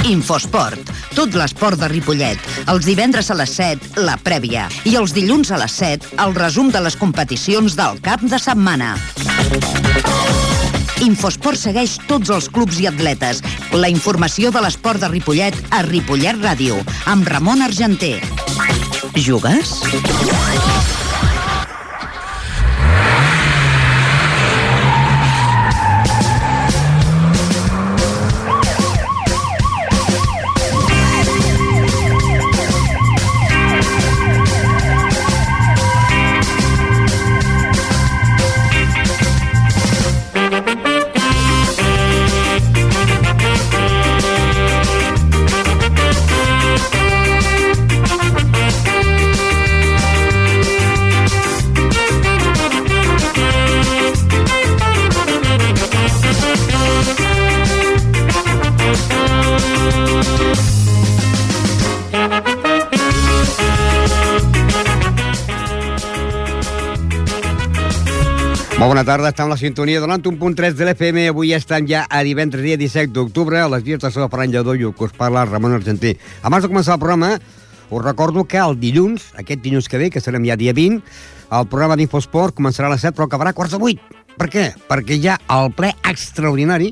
Infosport. Tot l'esport de Ripollet. Els divendres a les 7, la prèvia. I els dilluns a les 7, el resum de les competicions del cap de setmana. Infosport segueix tots els clubs i atletes. La informació de l'esport de Ripollet a Ripollet Ràdio, amb Ramon Argenter. Jugues? Molt bona tarda, estem a la sintonia de 91.3 de l'FM. Avui estem ja a divendres, dia 17 d'octubre, a les dies de Sala Ferran Lledó i que us parla Ramon Argenter. Abans de començar el programa, us recordo que el dilluns, aquest dilluns que ve, que serem ja dia 20, el programa d'Infosport començarà a les 7, però acabarà a quarts de 8. Per què? Perquè hi ha el ple extraordinari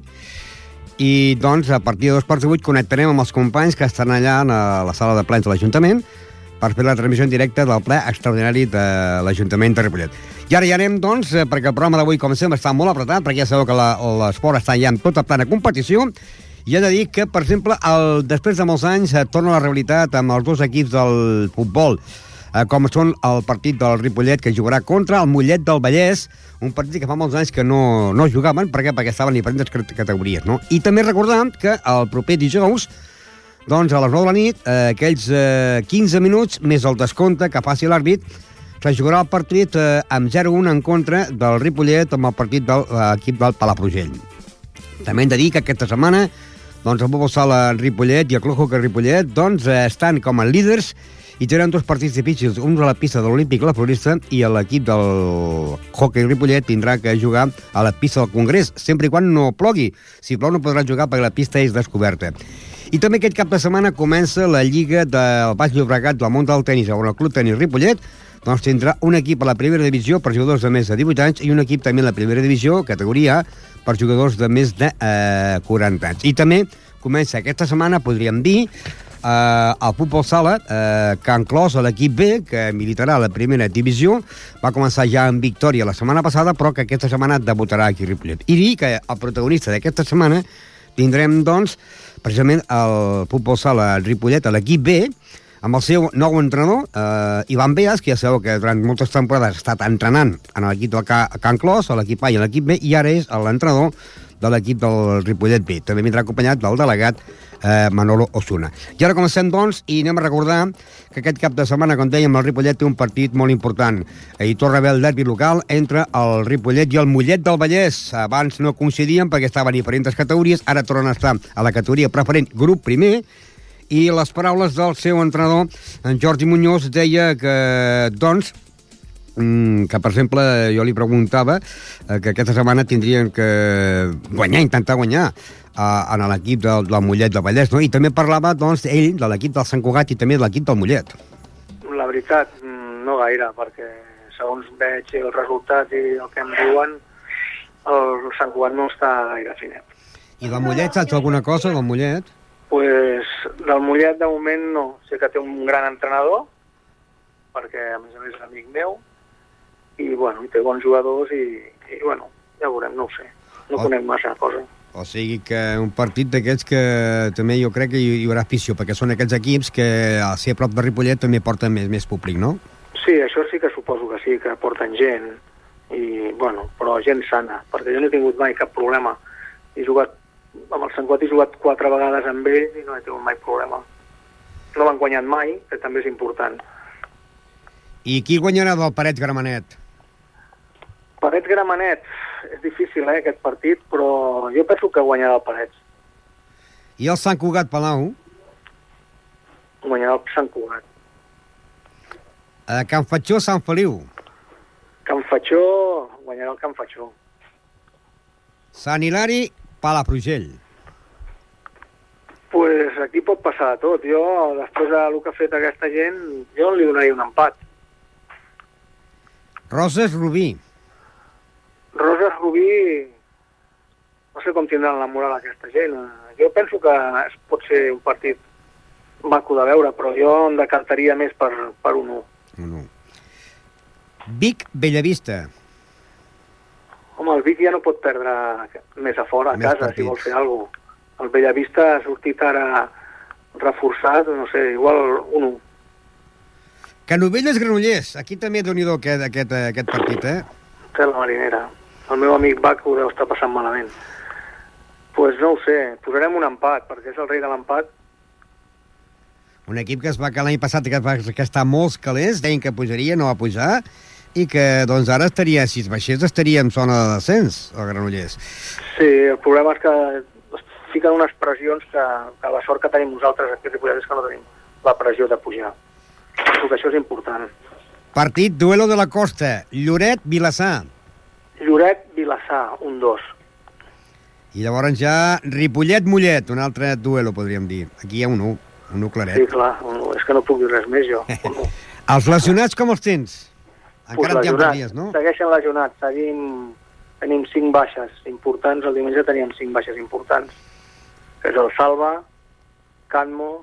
i, doncs, a partir de 2:08 connectarem amb els companys que estan allà a la sala de plens de l'Ajuntament per fer la transmissió en directe del ple extraordinari de l'Ajuntament de Ripollet. I ara ja anem, doncs, perquè el programa d'avui, com sempre, està molt apretat, perquè ja sabeu que l'esport està ja en tota plena competició, i he de dir que, per exemple, després de molts anys, torna la realitat amb els dos equips del futbol, com són el partit del Ripollet, que jugarà contra el Mollet del Vallès, un partit que fa molts anys que no jugaven, perquè estaven en diferents categories, no? I també recordar que el proper dijous, doncs, a les 9 de la nit, aquells 15 minuts, més el descompte que faci l'àrbit, se jugarà el partit amb 0-1 en contra del Ripollet amb el partit de l'equip del Palafrugell. També hem de dir que aquesta setmana doncs, el Futbol Sala Ripollet i el Club Hockey Ripollet doncs, estan com a líders i tenen dos partits difícils, un a la pista de l'Olímpic La Florista i l'equip del Hockey Ripollet tindrà que jugar a la pista del Congrés, sempre i quan no plogui. Si plou no podrà jugar perquè la pista és descoberta. I també aquest cap de setmana comença la Lliga del Baix Llobregat del món del tenis, on el Club Tenis Ripollet doncs tindrà un equip a la primera divisió per jugadors de més de 18 anys i un equip també a la primera divisió, categoria A, per jugadors de més de 40 anys. I també comença aquesta setmana, podríem dir, el futbol sala, que ha inclòs l'equip B, que militarà a la primera divisió, va començar ja en victòria la setmana passada, però que aquesta setmana debutarà aquí a Ripollet. I dir que el protagonista d'aquesta setmana tindrem, doncs, precisament el futbol sala Ripollet a l'equip B, amb el seu nou entrenador, Ivan Beas, que ja sabeu que durant moltes temporades ha estat entrenant en l'equip del Can Clos, a l'equip A i a l'equip B, i ara és l'entrenador de l'equip del Ripollet B. També vindrà acompanyat del delegat Manolo Osuna. I ara comencem, doncs, i anem a recordar que aquest cap de setmana, com dèiem, el Ripollet té un partit molt important. Hi torna a haver el derbi local entre el Ripollet i el Mollet del Vallès. Abans no coincidien perquè estaven en diferents categories, ara tornen a estar a la categoria preferent grup primer, i les paraules del seu entrenador, en Jordi Muñoz, deia que, doncs, que, per exemple, jo li preguntava que aquesta setmana tindrien que intentar guanyar en l'equip del Mollet del Vallès, no? I també parlava, doncs, ell, de l'equip del Sant Cugat i també de l'equip del Mollet. La veritat, no gaire, perquè segons veig el resultat i el que em diuen, el Sant Cugat no està gaire finet. I del Mollet, saps alguna cosa del Mollet? Pues del Mollet de moment no. Sé que té un gran entrenador, perquè a més és amic meu, i bueno, té bons jugadors i bueno, ja veurem, no ho sé. No conec massa cosa. O sigui que un partit d'aquests que també jo crec que hi haurà afició, perquè són aquests equips que al ser a prop de Ripollet també porten més públic, no? Sí, això sí que suposo que sí, que porten gent, i bueno, però gent sana, perquè jo no he tingut mai cap problema. He jugat amb el Sant Cugat, he jugat 4 vegades amb ells i no he tingut mai problema. No m'han guanyat mai, que també és important. I qui guanyarà del Parets Gramenet? Parets Gramenet, és difícil, aquest partit, però jo penso que guanyarà el Parets. I el Sant Cugat Palau? Guanyarà el Sant Cugat. Can Fatxó, Sant Feliu? Can Fatxó, guanyarà el Can Fatxó. Sant Hilari, Palafrugell. Pues Pues aquí pot passar de tot. Jo, després del que ha fet aquesta gent, jo li donaria un empat. Roses Rubí. Roses Rubí, no sé com tindran la moral aquesta gent. Jo penso que pot ser un partit maco de veure, però jo em decantaria més per un 1. Un 1. Vic Bellavista. Home, el Vic ja no pot perdre més a fora, a Més casa, partits. si vol fer alguna cosa. El Bellavista ha sortit ara reforçat, no sé, igual un 1. Canovelles Granollers. Aquí també déu-n'hi-do aquest partit, eh? Té la marinera. El meu amic Bach ho deu estar passant malament. Pues no ho sé, posarem un empat, perquè és el rei de l'empat. Un equip que es va l'any passat que està molts calés, deien que pujaria, no va pujar, i que doncs ara estaria, si es baixés, estaria en zona de descens, el Granollers. Sí, el problema és que es fiquen unes pressions que la sort que tenim nosaltres aquí a Ripollet és que no tenim la pressió de pujar. Penso que això és important. Partit Duelo de la Costa, Lloret-Vilassar. Lloret-Vilassar, un 2. I llavors ja Ripollet-Mollet, un altre duelo, podríem dir. Aquí hi ha un 1, un 1 claret. Sí, clar, és que no puc dir res més, jo. Els lesionats com els tens? Encara Pues en tenen dies, no? Segueixen lesionats, tenim 5 baixes importants, el diumenge teníem 5 baixes importants. És el Salva, Canmo,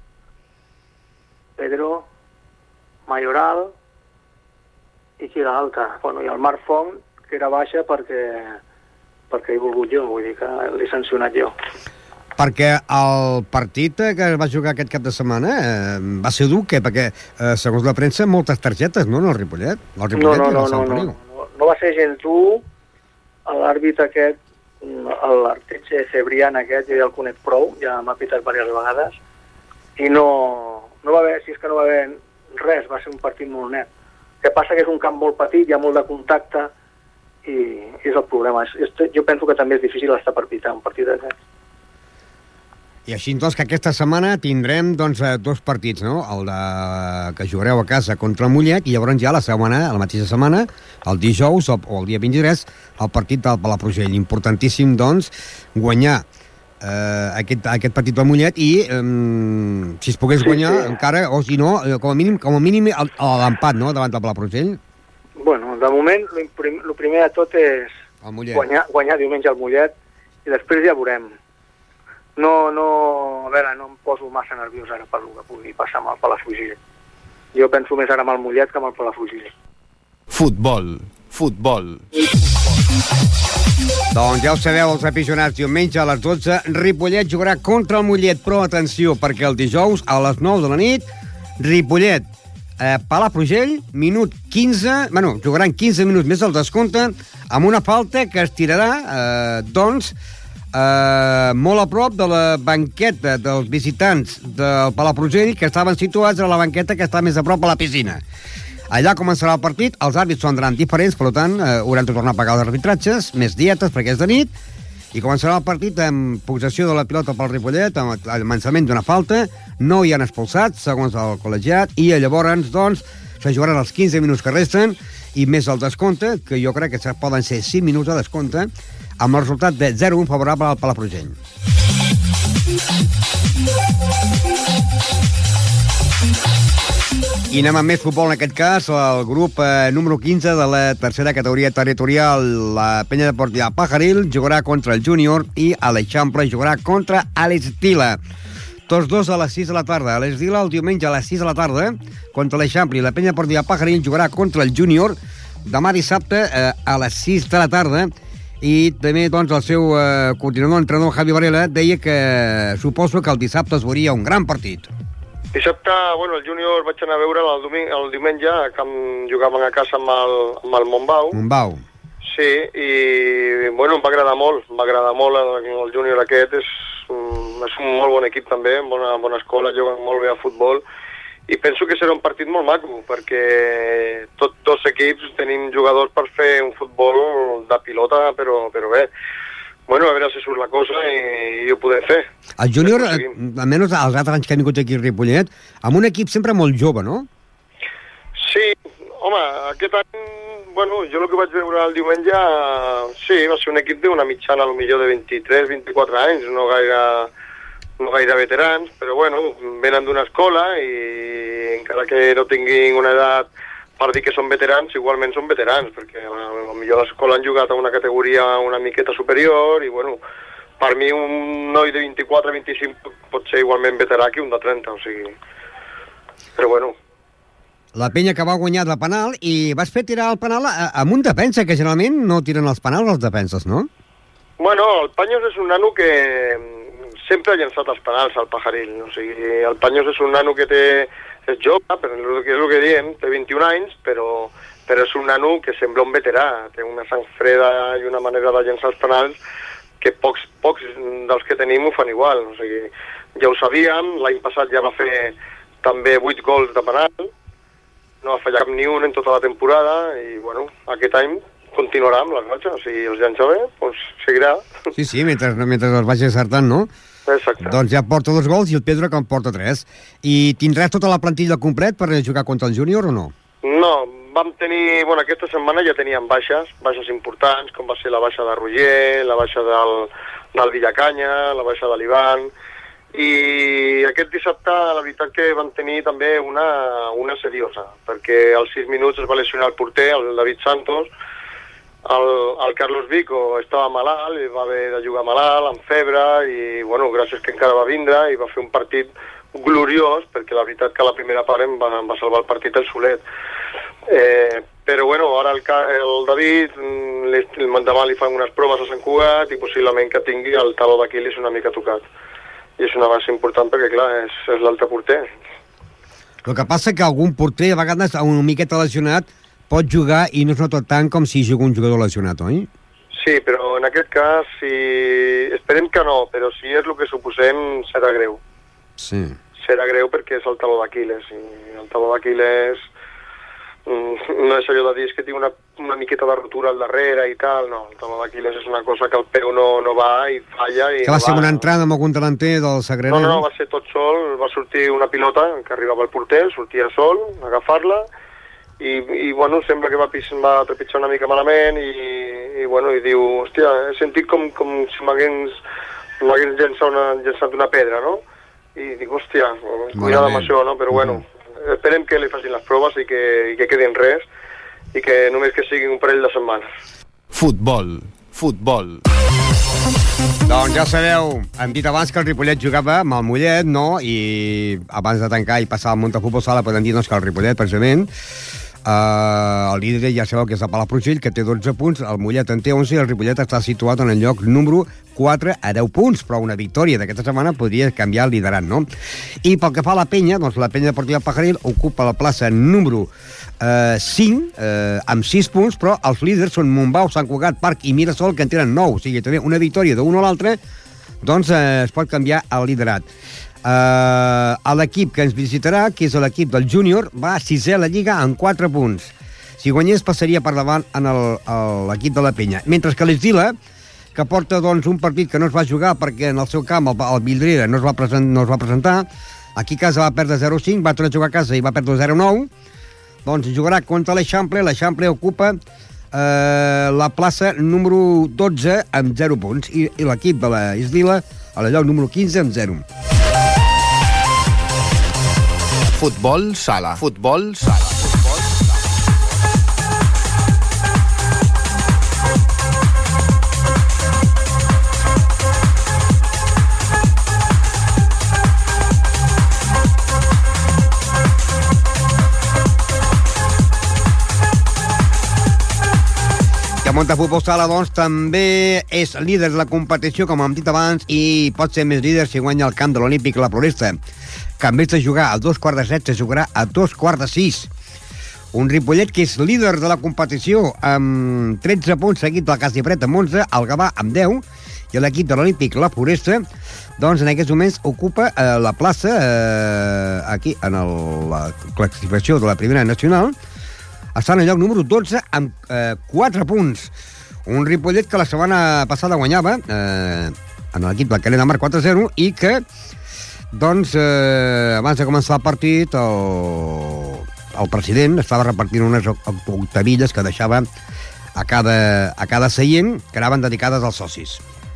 Pedro, Mayoral i qui l'altre. Bueno, i el Marc Font, que era baixa perquè he volgut jo, vull dir que l'he sancionat jo. Perquè el partit que va jugar aquest cap de setmana va ser dur, perquè segons la premsa moltes targetes, no, el Ripollet? El Ripollet No va ser gens dur. L'àrbitre aquest, l'Arteche Cebrián aquest, jo ja el conec prou, ja m'ha pitat diverses vegades, i no va haver, si és que no va haver res, va ser un partit molt net. El que passa que és un camp molt petit, hi ha molt de contacte, i és el problema. Jo penso que també és difícil estar per pitar un partit d'aquests. I així, doncs, que aquesta setmana tindrem, doncs, 2 partits, no? El que jugareu a casa contra el Mollet, i llavors ja la mateixa setmana, el dijous o el dia 23, el partit del Palafrugell. Importantíssim, doncs, guanyar aquest partit del Mollet i, si es pogués guanyar, encara, o si no, com a mínim l'empat, no?, davant del Palafrugell. Bueno, de moment, el primer de tot és guanyar diumenge al Mollet, i després ja veurem. A veure, no em poso massa nerviós ara per el que pugui passar amb el Palafrugell. Jo penso més ara amb el Mollet que amb el Palafrugell. Futbol. Doncs ja ho sabeu, els aficionats, diumenge a les 12, Ripollet jugarà contra el Mollet, però atenció, perquè el dijous a les 9 de la nit, Ripollet, Palafrugell, minut 15, jugaran 15 minuts més al descompte, amb una falta que es tirarà, molt a prop de la banqueta dels visitants del Palafrugell, que estaven situats a la banqueta que està més a prop a la piscina. Allà començarà el partit, els àrbits s'ho han diferents, per tant, hauran de tornar a pagar els arbitratges, més dietes perquè és de nit, i començarà el partit amb possessió de la pilota pel Ripollet, amb el llançament d'una falta, no hi han expulsats, segons el col·legiat, i llavors, doncs, se jugaran els 15 minuts que resten, i més el descompte, que jo crec que poden ser 5 minuts de descompte, amb el resultat de 0-1 favorable al Palafrugell. I anem amb més futbol, en aquest cas, el grup número 15 de la tercera categoria territorial, la Penya Deportiva Pajaril, jugarà contra el Júnior i l'Eixample jugarà contra l'Estila. Tots dos a les 6 de la tarda. L'Estila el diumenge a les 6 de la tarda contra l'Eixample i la Penya Deportiva Pajaril jugarà contra el Júnior demà dissabte a les 6 de la tarda. I també, doncs, el seu continuador entrenador Javi Varela deia que suposo que el dissabte es veuria un gran partit. Dissabte, bueno, el júnior vaig anar a veure el diumenge, que jugaven a casa amb el Montbau. Montbau. Sí, i bueno, em va agradar molt el júnior aquest, és un molt bon equip també, bona escola, juguen molt bé a futbol, i penso que serà un partit molt maco, perquè tots dos equips tenim jugadors per fer un futbol de pilota, però bé. Bueno, a veure si surt la cosa i ho podem fer. El júnior, almenys els altres anys que han vingut aquí a Ripollet, amb un equip sempre molt jove, no? Sí, home, aquest any, bueno, jo el que vaig veure el diumenge, sí, va ser un equip d'una mitjana, potser de 23-24 anys, no no gaire veterans, però bueno, venen d'una escola i encara que no tinguin una edat per dir que són veterans, igualment són veterans, perquè potser a l'escola han jugat a una categoria una miqueta superior i bueno, per mi un noi de 24-25 pot ser igualment veterà que un de 30, o sigui... Però bueno... La penya que va guanyar de penal i vas fer tirar el penal amb un defensa, que generalment no tiren els penals els defenses, no? Bueno, el Paños és un nano que sempre ha llançat els penals al Pajaril, o sigui, el Paños és un nano que és jove, però és el que diem, té 21 anys, però és un nano que sembla un veterà, té una sang freda i una manera de llançar els penals que pocs dels que tenim ho fan igual, o sigui, ja ho sabíem, l'any passat ja va fer també 8 gols de penal, no va fallar cap ni un en tota la temporada i, bueno, aquest any continuarà amb les ratxes, si els llança bé, doncs seguirà. Sí, mentre els vagi acertant, no? Exacte. Doncs ja porta 2 gols i el Pedro que en porta 3. I tindràs tota la plantilla complet per jugar contra el júnior o no? No, vam tenir... Bueno, aquesta setmana ja teníem baixes importants, com va ser la baixa de Roger, la baixa del Villacanya, la baixa de l'Ivan, i aquest dissabte la veritat que van tenir també una seriosa, perquè als 6 minuts es va lesionar el porter, el David Santos, el Carlos Vico estava malalt i va haver de jugar malalt, amb febre, i bueno, gràcies que encara va vindre i va fer un partit gloriós, perquè la veritat que a la primera part em va salvar el partit el Solet. Però bueno, ara el David demà li fan unes proves a Sant Cugat i possiblement que tingui el taló d'Aquiles una mica tocat. I és una base important perquè, clar, és l'altre porter. El que passa que algun porter, a vegades, una miqueta lesionat, pot jugar i no es nota tant com si juga un jugador lesionat, oi? Sí, però en aquest cas, esperem que no, però si és el que suposem, serà greu. Sí. Serà greu perquè és el taló d'Aquiles, i el taló d'Aquiles no és allò de dir que té una miqueta de rotura al darrere i tal, no, el taló d'Aquiles és una cosa que el peu no va i falla. Que va ser una entrada amb algun delanter del Sagrera? No, va ser tot sol, va sortir una pilota que arribava al porter, sortia sol, agafar-la, i bueno, sembla que va trepitjar una mica malament i bueno, i diu, hòstia, he sentit com si m'hagués llançat una pedra, no? I dic, hòstia, cuidado amb això, no? Però bueno, esperem que li facin les proves i que quedi en res i que només que siguin un parell de setmanes. Futbol. Doncs ja sabeu, hem dit abans que el Ripollet jugava amb el Mollet, no? I abans de tancar i passar al Montefutbol Sala podem dir que el Ripollet, precisament, el líder ja sabeu que és el Palafrugell, que té 12 punts, el Mollet en té 11 i el Ripollet està situat en el lloc número 4 a 10 punts, però una victòria d'aquesta setmana podria canviar el liderat, no? I pel que fa a la penya, doncs la penya deportiva Pajaril ocupa la plaça número 5 amb 6 punts, però els líders són Montbau, Sant Cugat, Parc i Mirasol, que en tenen 9, o sigui, també una victòria d'un o l'altre, doncs es pot canviar el liderat. L'equip que ens visitarà, que és l'equip del júnior, va a 6è a la Lliga amb 4 punts. Si guanyés passaria per davant en l'equip de la penya. Mentre que l'Esdila, que porta doncs, un partit que no es va jugar perquè en el seu camp el Vidrera no es va presentar, aquí a casa va perdre 0-5, va tornar a jugar a casa i va perdre 0-9, doncs jugarà contra l'Eixample. L'Eixample ocupa la plaça número 12 amb 0 punts i l'equip de l'Esdila a la lloc número 15 amb 0. Futbol sala. El Montefutbol Sala, doncs, també és líder de la competició, com hem dit abans, i pot ser més líder si guanya el camp de l'Olímpic la Floresta, que en vez de jugar a 5:45 se jugarà a 5:45. Un Ripollet que és líder de la competició amb 13 punts, seguit del Casipret amb 11, el Gavà amb 10, i l'equip de l'Olímpic la Floresta, doncs en aquests moments ocupa la plaça aquí, en la classificació de la Primera Nacional, està en el lloc número 12 amb 4 punts. Un Ripollet que la setmana passada guanyava en l'equip del Canet de Mar 4-0 i que, doncs, abans de començar el partit, el president estava repartint unes octavilles que deixava a cada seient, que anaven dedicades als socis.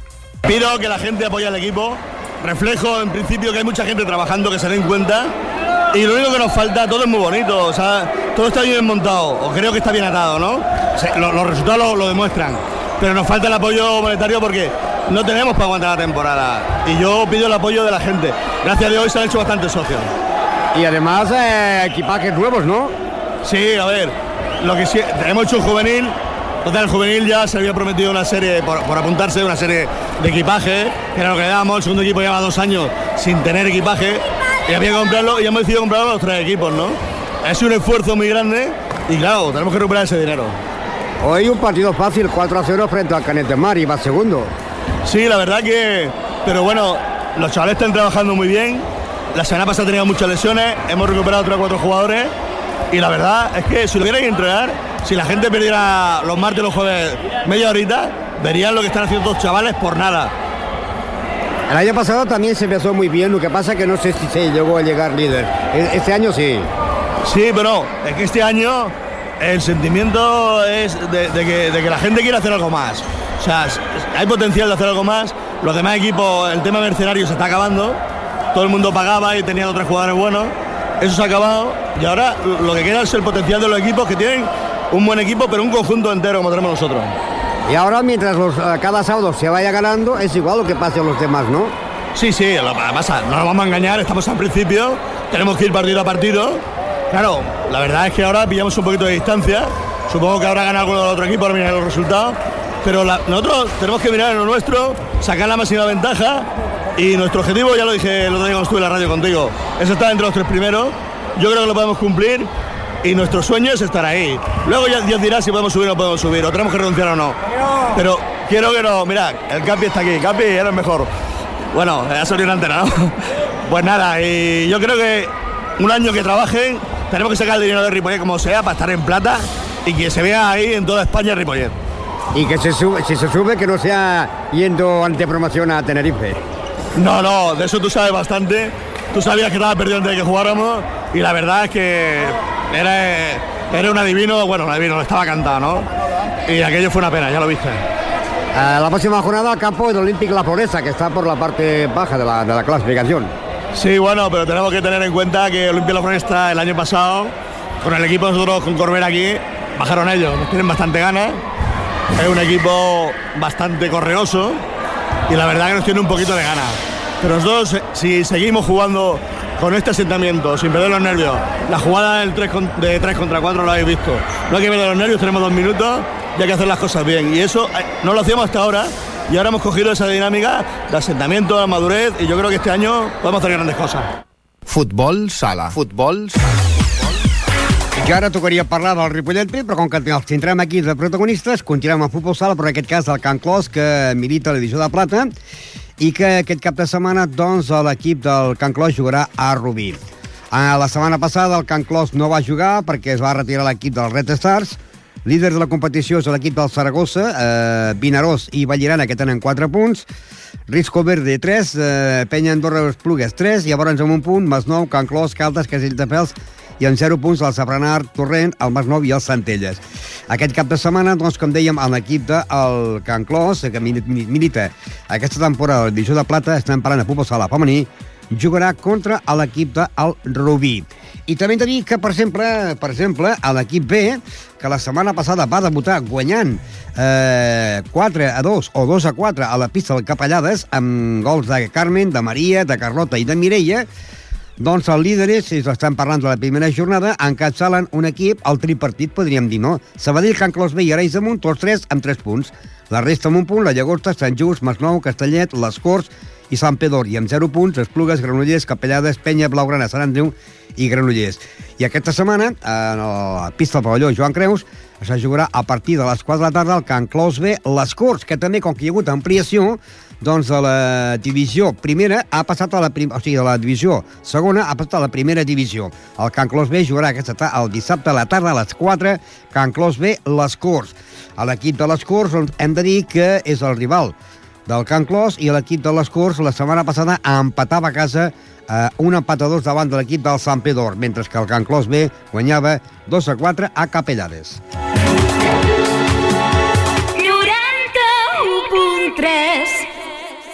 Pido que la gente apoye al equipo. Reflejo, en principio, que hay mucha gente trabajando, que se den cuenta. Y lo único que nos falta, todo es muy bonito, o sea, todo está bien montado, o creo que está bien atado, ¿no? O sea, los resultados lo demuestran. Pero nos falta el apoyo monetario porque no tenemos para aguantar la temporada. Y yo pido el apoyo de la gente. Gracias a Dios se han hecho bastantes socios. Y además, equipajes nuevos, ¿no? Sí, a ver, lo que sí, hemos hecho un juvenil. Total, el juvenil ya se había prometido una serie, por apuntarse, una serie de equipaje, que era lo que le dábamos. El segundo equipo lleva 2 años sin tener equipaje, y había que comprarlo, y hemos decidido comprarlo los 3 equipos, ¿no? Es un esfuerzo muy grande, y claro, tenemos que recuperar ese dinero. Hoy un partido fácil, 4-0 frente al Canet de Mar, y va segundo. Sí, la verdad que... Pero bueno, los chavales están trabajando muy bien. La semana pasada teníamos muchas lesiones, hemos recuperado 3 o 4 jugadores, y la verdad es que si lo hubieran que entrenar, si la gente perdiera los martes y los jueves media horita, verían lo que están haciendo estos chavales por nada. El año pasado también se empezó muy bien, lo que pasa es que no sé si se llegó a llegar líder. Este año sí. Sí, pero es que este año el sentimiento es de que la gente quiere hacer algo más. O sea, hay potencial de hacer algo más. Los demás equipos, el tema mercenario se está acabando. Todo el mundo pagaba y tenía 3 jugadores buenos. Eso se ha acabado y ahora lo que queda es el potencial de los equipos, que tienen un buen equipo, pero un conjunto entero como tenemos nosotros. Y ahora, mientras cada sábado se vaya ganando, es igual lo que pase a los demás, ¿no? Sí, lo que pasa, no nos vamos a engañar, estamos al principio, tenemos que ir partido a partido. Claro, la verdad es que ahora pillamos un poquito de distancia. Supongo que ahora gana alguno del otro equipo, ahora mirar los resultados. Pero nosotros tenemos que mirar en lo nuestro, sacar la máxima ventaja. Y nuestro objetivo, ya lo dije el otro día cuando estuve en la radio contigo, es estar entre los 3 primeros. Yo creo que lo podemos cumplir. Y nuestro sueño es estar ahí. Luego ya Dios dirá si podemos subir o no podemos subir, o tenemos que renunciar o no. Pero quiero que no. Mira, el Capi está aquí. Capi era el mejor. Bueno, ha salido una antena, ¿no? Pues nada, y yo creo que un año que trabajen, tenemos que sacar el dinero de Ripollet como sea para estar en plata y que se vea ahí en toda España Ripollet. Y que si se sube, que no sea yendo ante promoción a Tenerife. No, de eso tú sabes bastante. Tú sabías que estaba perdido antes de que jugáramos y la verdad es que era un adivino, estaba cantado, ¿no? Y aquello fue una pena, ya lo viste. La próxima jornada al campo del Olímpic La Floresta, que está por la parte baja de la clasificación. Sí, bueno, pero tenemos que tener en cuenta que Olímpic La Floresta el año pasado, con el equipo nosotros con Corbera aquí, bajaron ellos, nos tienen bastante ganas. Es un equipo bastante correoso y la verdad que nos tiene un poquito de ganas. Pero nosotros, si seguimos jugando con este asentamiento, sin perder los nervios, la jugada de 3 contra 4 lo habéis visto. No hay que perder los nervios, tenemos 2 minutos y hay que hacer las cosas bien. Y eso no lo hacíamos hasta ahora y ahora hemos cogido esa dinámica de asentamiento, de madurez y yo creo que este año podemos hacer grandes cosas. Futbol sala. Futbol sala. I ara tocaria parlar del Ripollet B, però com que els tindrem aquí de protagonistes, continuem amb futbol sala, però en aquest cas el Can Clos, que milita a la divisió de plata, i que aquest cap de setmana, doncs, l'equip del Can Clos jugarà a Rubí. La setmana passada el Can Clos no va jugar perquè es va retirar l'equip dels Red Stars. Líder de la competició és l'equip del Saragossa, Vinaròs i Vallirana, que tenen 4 punts, Risco Verde 3, Penya Andorra Esplugues 3, llavors amb un punt, Masnou, Can Clos, Caldes, Castelldefels, i amb 0 punts el Sabranar, Torrent, el Masnou i el Centelles. Aquest cap de setmana, doncs, com dèiem, l'equip del Can Clos, que milita aquesta temporada a la divisió de plata, estem parlant de futbol sala femení, jugarà contra l'equip del Rubí. I també hem de dir que, per exemple, l'equip B, que la setmana passada va debutar guanyant 4-2 o 2-4 a la pista del Capellades, amb gols de Carmen, de Maria, de Carlota i de Mireia, doncs els líderes, si estan parlant de la primera jornada, encapçalen un equip, el tripartit, podríem dir, no? Sabadell, Can Clos B i Arenys de Munt, tots 3 amb 3 punts. La resta amb un punt, la Llagosta, Sant Just, Masnou, Castellet, Les Corts i Sant Pedor. I amb 0 punts, Esplugues, Granollers, Capellades, Penya, Blaugrana, Sant Andreu i Granollers. I aquesta setmana, a la pista del pavelló Joan Creus, se jugarà a partir de les 4 de la tarda el Can Clos B, Les Corts, que també, com que hi ha hagut ampliació, doncs de la divisió primera ha passat a de la divisió segona ha passat a la primera divisió. El Can Clos B jugarà el dissabte a la tarda a les 4, Can Clos B, Les Corts. L'equip de Les Corts hem de dir que és el rival del Can Clos i l'equip de Les Corts la setmana passada empatava a casa un empat a 2 davant de l'equip del Sant Pedor, mentre que el Can Clos B guanyava 2-4 a Capellades. 91.3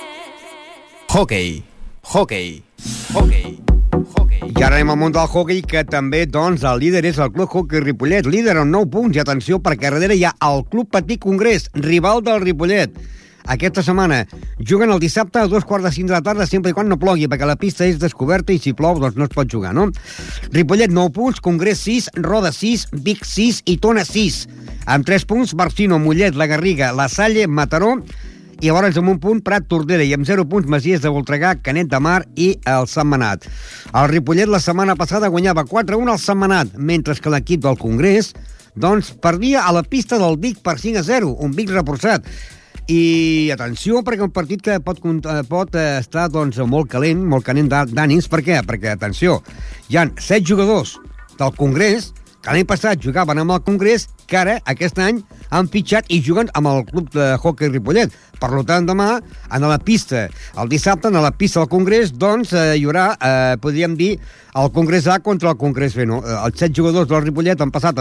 Hockey. Hockey. Hockey. Hockey. I ara anem al món del hockey, que també, doncs, el líder és el Club Hockey Ripollet, líder amb 9 punts, i atenció, perquè darrere hi ha el Club Patí Congrés, rival del Ripollet. Aquesta setmana juguen el dissabte a 2:45 de la tarda, sempre i quan no plogui, perquè la pista és descoberta i si plou, doncs no es pot jugar, no? Ripollet 9 punts, Congrés 6, Roda 6, Vic 6 i Tona 6. Amb 3 punts, Barcino, Mollet, La Garriga, La Salle, Mataró, i llavors amb un punt Prat, Tordera, i amb 0 punts Masies de Voltregà, Canet de Mar i el Sentmenat. El Ripollet la setmana passada guanyava 4-1 al Sentmenat, mentre que l'equip del Congrés doncs perdia a la pista del Vic per 5-0, un Vic reforçat. I atenció, perquè un partit que pot estar doncs, molt calent d'ànims. Per què? Perquè, atenció, hi ha 7 jugadors del Congrés que l'any passat jugaven amb el Congrés, que ara, aquest any, han fitxat i juguen amb el Club de Hockey Ripollet. Per tant, demà, en la pista, el dissabte, en la pista del Congrés, doncs, hi haurà, podríem dir, el Congrés A contra el Congrés B, no? Els 7 jugadors del Ripollet han passat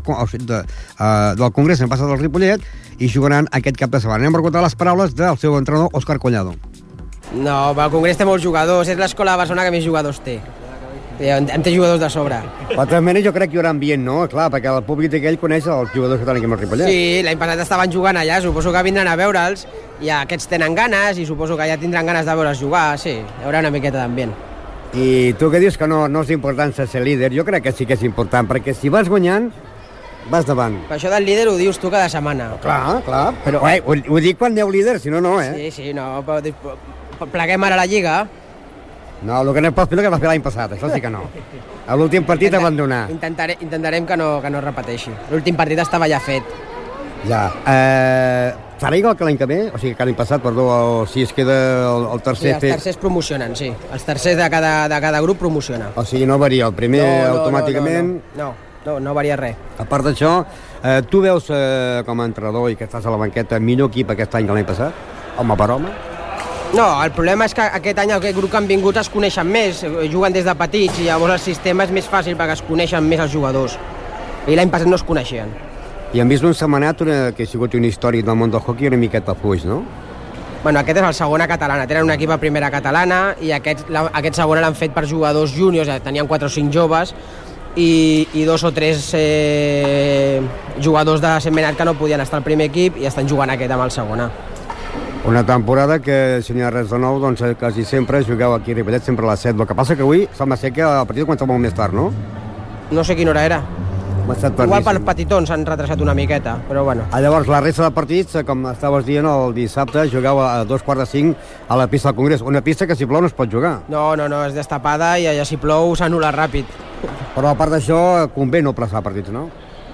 del Congrés, han passat al Ripollet i jugaran aquest cap de setmana. Anem a recortar les paraules del seu entrenador, Òscar Collado. No, el Congrés té molts jugadors, és l'escola de Barcelona que més jugadors té. En té jugadors de sobre. De totes maneres, jo crec que hi haurà ambient, no? Clar, perquè el públic d'aquell coneix els jugadors que tenen aquí amb el Ripollet. Sí, l'any passat estaven jugant allà, suposo que vindran a veure'ls, i aquests tenen ganes, i suposo que ja tindran ganes de veure'ls jugar, sí, hi haurà una miqueta d'ambient. I tu que dius que no és important ser líder, jo crec que sí que és important, perquè si vas guanyant, vas davant. Per això del líder ho dius tu cada setmana. Clar, però ho dic quan aneu líder, si no, no, eh? Sí, no, però pleguem ara la Lliga. No, el que no pots fer que vas fer l'any passat, això sí que no. A l'últim partit abandonar. Intentarem que no repeteixi. L'últim partit estava ja fet. Ja. Serà igual que l'any que ve? O sigui, que l'any passat, perdó, si es queda el tercer... Sí, els tercers promocionen, sí. Els tercers de cada grup promociona. O sigui, no varia el primer automàticament... No varia res. A part d'això, tu veus com a entrenador i que estàs a la banqueta millor equip aquest any que l'any passat? Home per home? No, el problema és que aquest any aquest grup que han vingut es coneixen més, juguen des de petits i llavors el sistema és més fàcil perquè es coneixen més els jugadors. I l'any passat no es coneixien. I hem vist un Sentmenat que ha sigut un històric del món del hockey una miqueta fluix, no? Bueno, aquest és el segona catalana. Tenen un equip a primera catalana i aquest segona l'han fet per jugadors júniors, tenien 4 o 5 joves i 2 o 3 jugadors de Sentmenat que no podien estar al primer equip i estan jugant aquest amb el segona. Una temporada que, si n'hi ha res de nou, doncs quasi sempre jugueu aquí a Ripollet, sempre a les 7. El que passa que avui sembla ser que el partit comença molt més tard, no? No sé quina hora era. Igual pels petitons s'han retrasat una miqueta, però bueno. Llavors, la resta de partits, com estaves dient, el dissabte jugueu a 2:45 a la pista del Congrés. Una pista que si plou no es pot jugar. No, és destapada i allà si plou s'anul·la ràpid. Però a part d'això, convé no plaçar partits, no?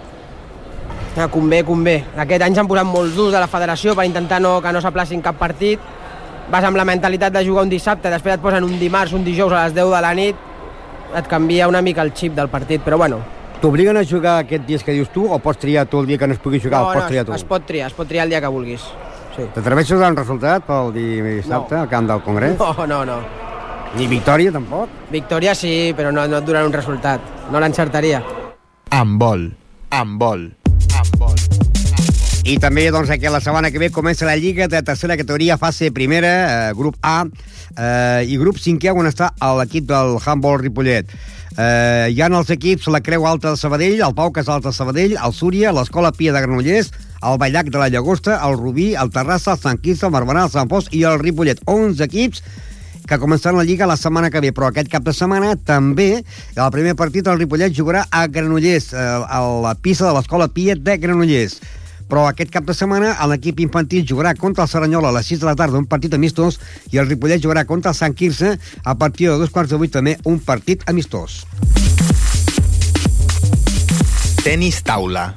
Convé. Aquest any s'han posat molt durs de la federació per intentar que no s'aplacin cap partit. Vas amb la mentalitat de jugar un dissabte, després et posen un dimarts, un dijous a les 10 de la nit, et canvia una mica el xip del partit, però bueno. T'obliguen a jugar aquests dies que dius tu o pots triar tu el dia que no es pugui jugar? No, es pot triar el dia que vulguis. Sí. T'atreveixes a dar un resultat pel dissabte al camp del Congrés? No. Ni victòria, tampoc? Victòria sí, però no et durarà un resultat. No l'encertaria. Handbol. I també, doncs, aquí la setmana que ve comença la Lliga de tercera categoria, fase primera, grup A, i grup 5è, on està l'equip del handbol Ripollet. Hi ha els equips la Creu Alta de Sabadell, el Pau Casals de Sabadell, el Súria, l'Escola Pia de Granollers, el Ballac de la Llagosta, el Rubí, el Terrassa, el Sant Quirze, el Barberà, el Sant Fos i el Ripollet. 11 equips que començaran la Lliga la setmana que ve, però aquest cap de setmana també el primer partit el Ripollet jugarà a Granollers, a la pista de l'Escola Pia de Granollers. Però aquest cap de setmana l'equip infantil jugarà contra el Cerdanyola a les 6 de la tarda, un partit amistós, i el Ripollet jugarà contra el Sant Quirze a partir de 2:15 també, un partit amistós. Tenis taula.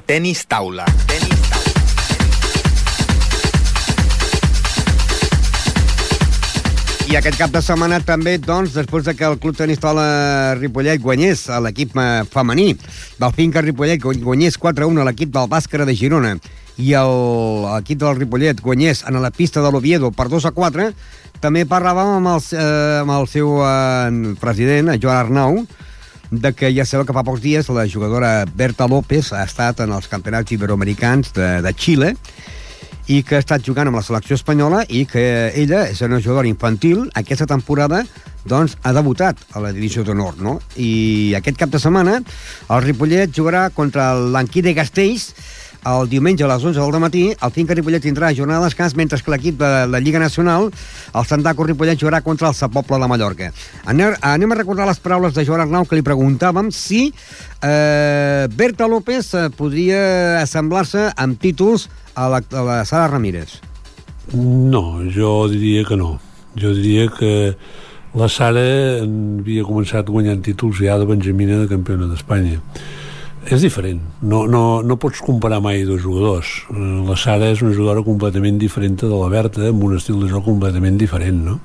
I aquest cap de setmana també, doncs, després de que el Club Tenis Taula Ripollet guanyés a l'equip femení del Finca Ripollet, guanyés 4-1 a l'equip del Bàscara de Girona, i l'equip del Ripollet guanyés en la pista de l'Oviedo per 2-4, també parlàvem amb el seu president, Joan Arnau, de que ja sabeu que fa pocs dies la jugadora Berta López ha estat en els campionats iberoamericans de Xile, i que ha estat jugant amb la selecció espanyola i que ella és una jugadora infantil. Aquesta temporada doncs, ha debutat a la divisió d'honor, no? I aquest cap de setmana el Ripollet jugarà contra l'Anquí de Castells el diumenge a les 11 del matí. El Finca Ripollet tindrà jornada de descans, mentre que l'equip de la Lliga Nacional, el Santaco Ripollet, jugarà contra el Sa Pobla de Mallorca. Anem a recordar les paraules de Joan Arnau, que li preguntàvem si Berta López podria assemblar-se amb títols a la Sara Ramírez. No, jo diria que no. Jo diria que la Sara havia començat guanyant títols ja de benjamina de campiona d'Espanya. És diferent. No pots comparar mai dos jugadors. La Sara és una jugadora completament diferent de la Berta, amb un estil de joc completament diferent, no?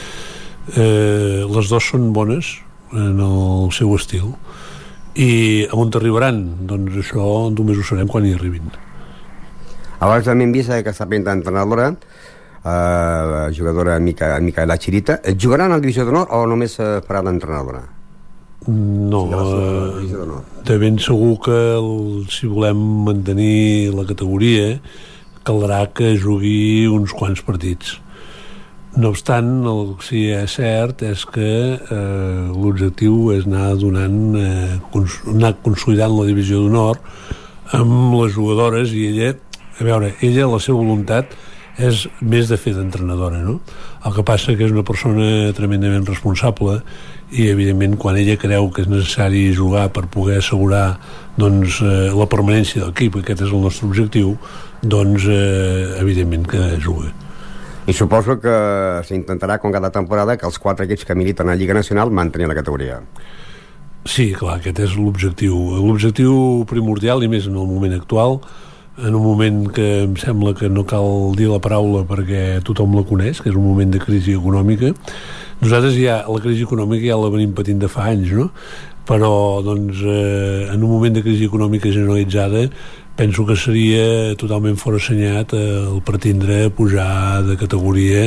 Les dues són bones en el seu estil. I on arribaran? Doncs això només ho sabrem quan hi arribin. Abans també hem vist que està pintant entrenadora, la jugadora Micaela Chirita. Jugaran a la divisió d'honor o només farà d'entrenadora? No, de ben segur que si volem mantenir la categoria caldrà que jugui uns quants partits. No obstant, el que sí és cert és que l'objectiu és anar consolidant la divisió d'honor amb les jugadores, i ella, la seva voluntat és més de fer d'entrenadora, no? El que passa que és una persona tremendament responsable i, evidentment, quan ella creu que és necessari jugar per poder assegurar la permanència de l'equip, aquest és el nostre objectiu, doncs, evidentment que juga. I suposo que s'intentarà, com cada temporada, que els 4 equips que militen a la Lliga Nacional mantenir la categoria. Sí, clar, aquest és l'objectiu. L'objectiu primordial, i més en el moment actual, en un moment que em sembla que no cal dir la paraula perquè tothom la coneix, que és un moment de crisi econòmica. Nosaltres la crisi econòmica ja la venim patint de fa anys, no? Però, doncs, en un moment de crisi econòmica generalitzada, penso que seria totalment forassenyat el pretendre pujar de categoria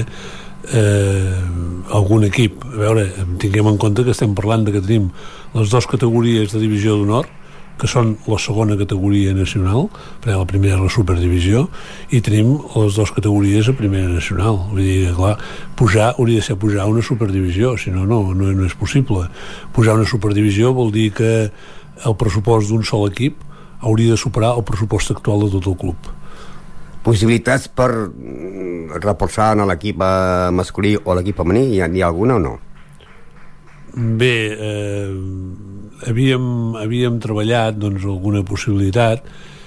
algun equip. A veure, tinguem en compte que estem parlant que tenim les 2 categories de divisió d'honor, que són la segona categoria nacional, perquè la primera és la superdivisió, i tenim les 2 categories a primera nacional. Vull dir, clar, hauria de ser pujar a una superdivisió, si no és possible. Pujar a una superdivisió vol dir que el pressupost d'un sol equip hauria de superar el pressupost actual de tot el club. Possibilitats per reforçar en l'equip masculí o l'equip femení, hi ha alguna o no? Bé, havíem treballat alguna possibilitat.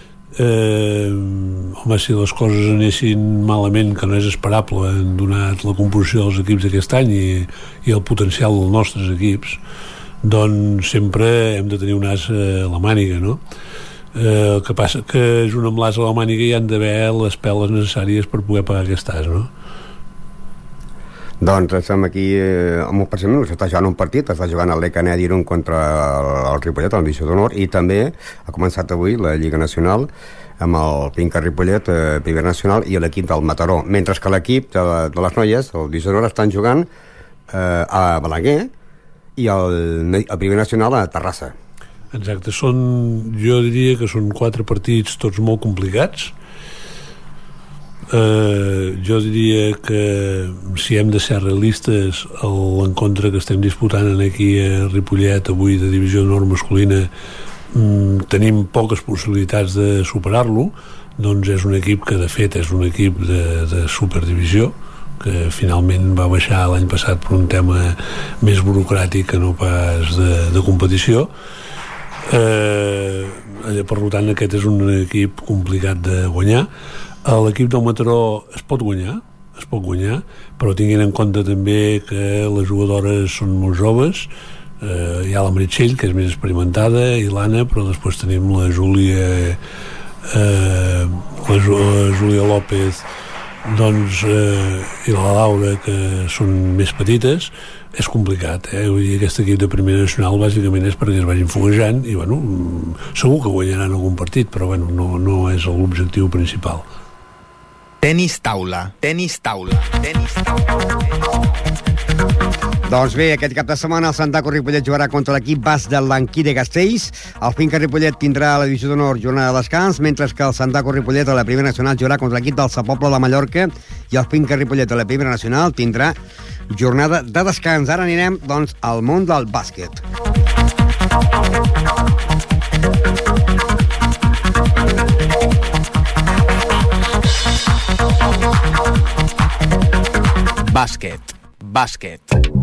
Home, si les coses anessin malament, que no és esperable, donat la composició dels equips d'aquest any i el potencial dels nostres equips, doncs sempre hem de tenir un as a la màniga, no? El que passa que junt amb l'as a la màniga hi han d'haver les peles necessàries per poder pagar aquest as, no? Doncs estem aquí amb un parcial, s'està jugant un partit, està jugant el Lecanet d'Irun contra el Ripollet a la divisió d'honor, i també ha començat avui la Lliga Nacional amb el Finca Ripollet, Primera Nacional, i l'equip del Mataró, mentre que l'equip de les noies, el divisió d'honor, estan jugant a Balaguer i el Primera Nacional a Terrassa. Exacte, jo diria que són 4 partits tots molt complicats. Jo diria que si hem de ser realistes, l'encontre que estem disputant aquí a Ripollet avui de divisió d'honor masculina, tenim poques possibilitats de superar-lo. Doncs és un equip que de fet és un equip de superdivisió, que finalment va baixar l'any passat per un tema més burocràtic que no pas de competició. Per tant, aquest és un equip complicat de guanyar. L'equip del Mataró es pot guanyar, però tinguin en compte també que les jugadores són molt joves. Hi ha la Meritxell, que és més experimentada, i l'Anna, però després tenim la Júlia López, doncs, i la Laura, que són més petites. És complicat, Vull dir, aquest equip de Primera Nacional bàsicament és perquè es vagin foguejant i, segur que guanyaran algun partit, però, no és l'objectiu principal. Tenis taula. Doncs bé, aquest cap de setmana el Santaco Ripollet jugarà contra l'equip bas de l'Anquí de Castells. El Finca Ripollet tindrà la divisió d'honor jornada de descans, mentre que el Santaco Ripollet a la Primera Nacional jugarà contra l'equip del Sa Pobla de Mallorca i el Finca Ripollet a la Primera Nacional tindrà jornada de descans. Ara anirem, doncs, al món del bàsquet. Bàsquet.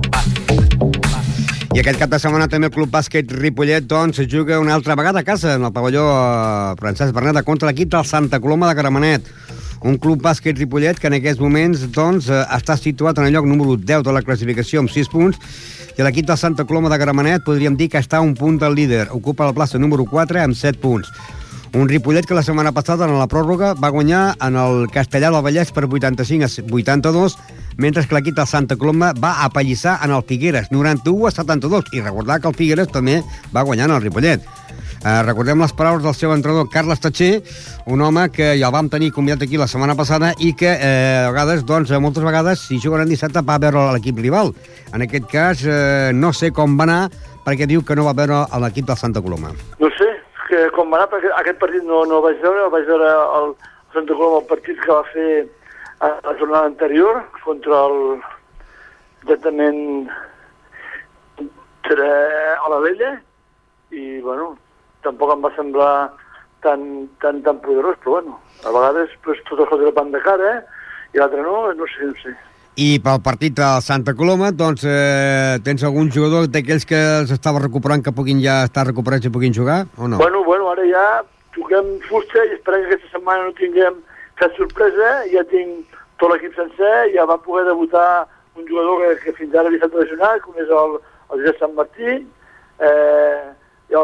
I aquest cap de setmana també el Club Bàsquet Ripollet doncs juga una altra vegada a casa en el pavelló Francesc Berneda contra l'equip del Santa Coloma de Gramenet. Un Club Bàsquet Ripollet que en aquests moments doncs està situat en el lloc número 10 de la classificació amb 6 punts i l'equip del Santa Coloma de Gramenet podríem dir que està a un punt del líder. Ocupa la plaça número 4 amb 7 punts. Un Ripollet que la setmana passada, en la pròrroga, va guanyar en el Castellà del Vallès per 85 a 82, mentre que l'equip del Santa Coloma va apallissar en el Figueres, 91 a 72. I recordar que el Figueres també va guanyar en el Ripollet. Recordem les paraules del seu entrenador, Carles Tatxer, un home que ja el vam tenir convidat aquí la setmana passada i que a vegades, doncs, moltes vegades, si juguen en dissabte, va veure l'equip rival. En aquest cas, no sé com va anar, perquè diu que no va veure l'equip del Santa Coloma. No sé, que com va anar, perquè aquest partit no el vaig veure el Santa Coloma, el partit que va fer a la jornada anterior contra exactament a la Vella, i bueno, tampoc em va semblar tan poderós, però bueno, a vegades pues, totes les coses van de cara, i l'altre no sé. I pel partit del Santa Coloma, doncs, tens algun jugador d'aquells que s'estava recuperant que puguin ja estar recuperats i puguin jugar, o no? Bueno, ara ja toquem fusta i esperem que aquesta setmana no tinguem cap sorpresa. Ja tinc tot l'equip sencer, ja va poder debutar un jugador que fins ara havia estat lesionat, com és el Josep Sant Martí, i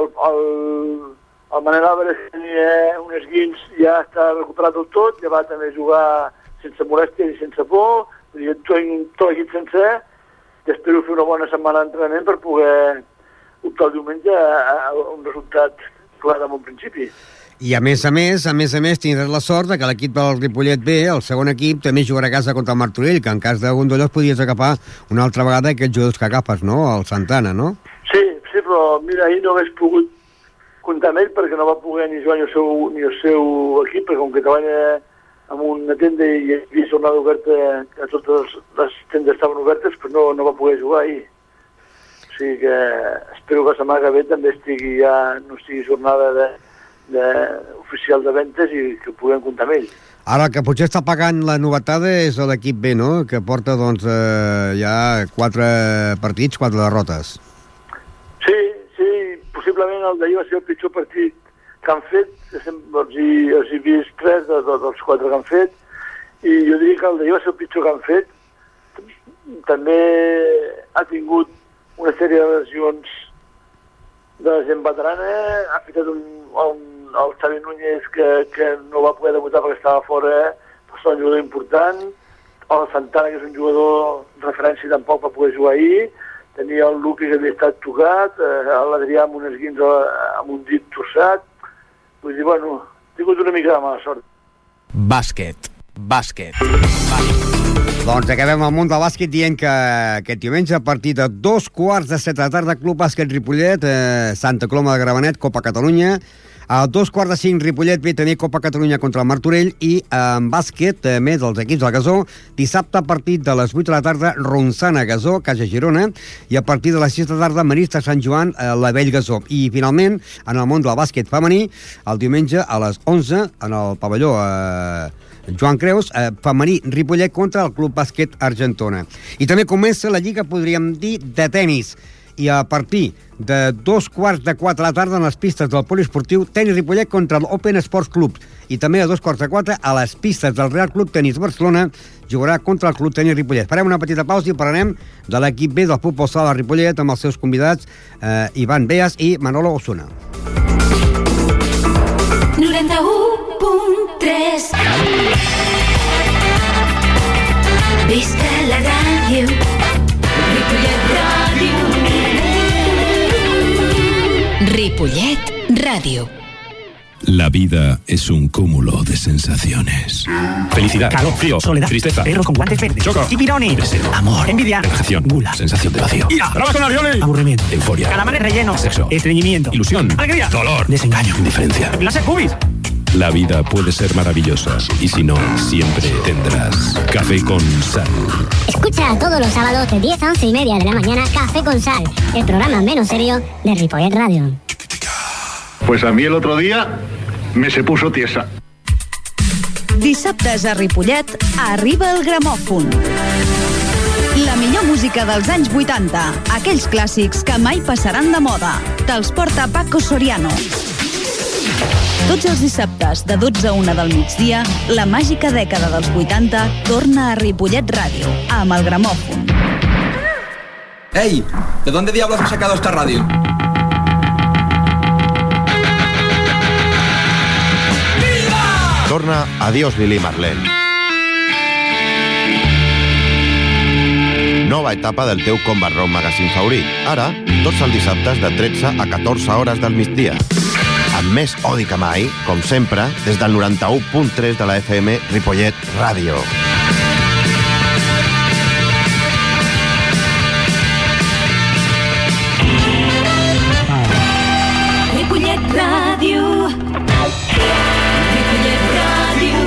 el Manel Álvarez tenia un esguins, ja està recuperat del tot, ja va també jugar sense molèstia i sense por. Jo tinc tot l'equip sencer i espero fer una bona setmana d'entrenament per poder optar el diumenge a un resultat clar de bon principi. I a més, tindràs la sort que l'equip del Ripollet B, el segon equip, també jugarà a casa contra el Martorell, que en cas d'algun d'allò podries agafar una altra vegada aquests jugadors que agafes, no? El Santana, no? Sí, però mira, ahir no hagués pogut comptar amb ell perquè no va poder ni jugar ni el seu equip, perquè com que treballa amb una tenda i hi havia jornada oberta, que totes les tendes estaven obertes, però no va poder jugar ahir. O sigui que espero que la setmana que ve també no estigui jornada oficial de ventes i que puguem comptar amb ell. Ara, el que potser està pagant la novetada és l'equip B, no?, que porta doncs, ja 4 partits, 4 derrotes. Sí, possiblement el d'ahir va ser el pitjor partit que han fet, els he vist 3 dels 4 que han fet, i jo diria que el d'ahir va ser el pitjor que han fet. També ha tingut una sèrie de lesions de gent veterana, ha ficat el Xavi Núñez que no va poder debutar perquè estava fora, però és un jugador important. El Santana, que és un jugador referència, tampoc va poder jugar ahir. Tenia el Luqui, que havia estat tocat, l'Adrià amb un esguins amb un dit torçat. Vull dir, bueno, he tingut una mica de mala sort. Bàsquet. Doncs acabem el món del bàsquet dient que aquest diumenge, a partir de 2:15 de la tarda, Club Bàsquet Ripollet, Santa Coloma de Gramenet, Copa Catalunya. A 2:45 Ripollet ve també Copa Catalunya contra el Martorell, i en bàsquet, més dels equips del Gasó, dissabte a partir de les 8 de la tarda Ronçana Gasó, Casa Girona, i a partir de les 6 de la tarda Marista Sant Joan, la Vell Gasó. I finalment, en el món del bàsquet femení, el diumenge a les 11 en el pavelló Joan Creus, femení Ripollet contra el Club Bàsquet Argentona. I també comença la lliga, podríem dir, de tenis. I a partir de 3:15 de la tarda en les pistes del poliesportiu, Tenis Ripollet contra l'Open Sports Club. I també a 3:15 a les pistes del Real Club Tenis Barcelona jugarà contra el Club Tenis Ripollet. Farem una petita pausa i parlarem de l'equip B del futbol sala de Ripollet amb els seus convidats Ivan Beas i Manolo Osuna. 91.3 Visca la ràdio, Ripollet Ràdio. Ripollet Ràdio. La vida es un cúmulo de sensaciones. Felicidad, calor, frío, soledad, tristeza, perro con guantes verdes, choco, tiburones, deseo, amor, envidia, relajación, gula, sensación de vacío, ira, brava con aviones, aburrimiento, euforia, calamares rellenos, sexo, estreñimiento, ilusión, alegría, dolor, desengaño, indiferencia. láser cubis. La vida puede ser maravillosa y si no, siempre tendrás Café con Sal. Escucha todos los sábados de 10 a 11 y media de la mañana Café con Sal, el programa menos serio de Ripollet Radio. Pues a mí el otro día me se puso tiesa. Dissabtes a Ripollet arriba el gramòfon. La millor música dels anys 80, aquells clàssics que mai passaran de moda. Te'ls porta Paco Soriano. Tots els dissabtes, de 12 a 1 del migdia, la màgica dècada dels 80 torna a Ripollet Ràdio, amb el gramòfon. ¡Ey! ¿De dónde diablos has sacado esta radio? Torna Adiós Lili Marlene. Nova etapa del teu Combat Rock Magazine favorit. Ara, tots els dissabtes de 13 a 14 hores del migdia. Amb més odi que mai, com sempre, des del 91.3 de la FM Ripollet Ràdio. Ripollet Ràdio. Ripollet Ràdio.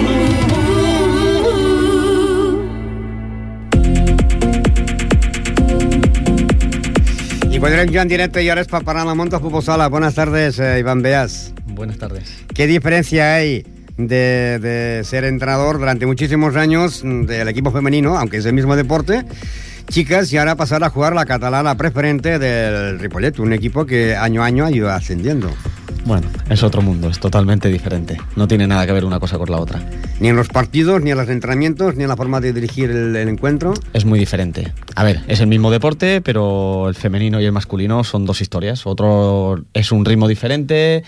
Y podremos ya en directo y ahora es para parar la monta fútbol sala. Buenas tardes, Iván Beas. Buenas tardes. ¿Qué diferencia hay de ser entrenador durante muchísimos años del equipo femenino, aunque es el mismo deporte, chicas, y ahora pasar a jugar la catalana preferente del Ripollet, un equipo que año a año ha ido ascendiendo? Bueno, es otro mundo, es totalmente diferente. No tiene nada que ver una cosa con la otra. Ni en los partidos, ni en los entrenamientos, ni en la forma de dirigir el encuentro. Es muy diferente. A ver, es el mismo deporte, pero el femenino y el masculino son dos historias. Otro es un ritmo diferente.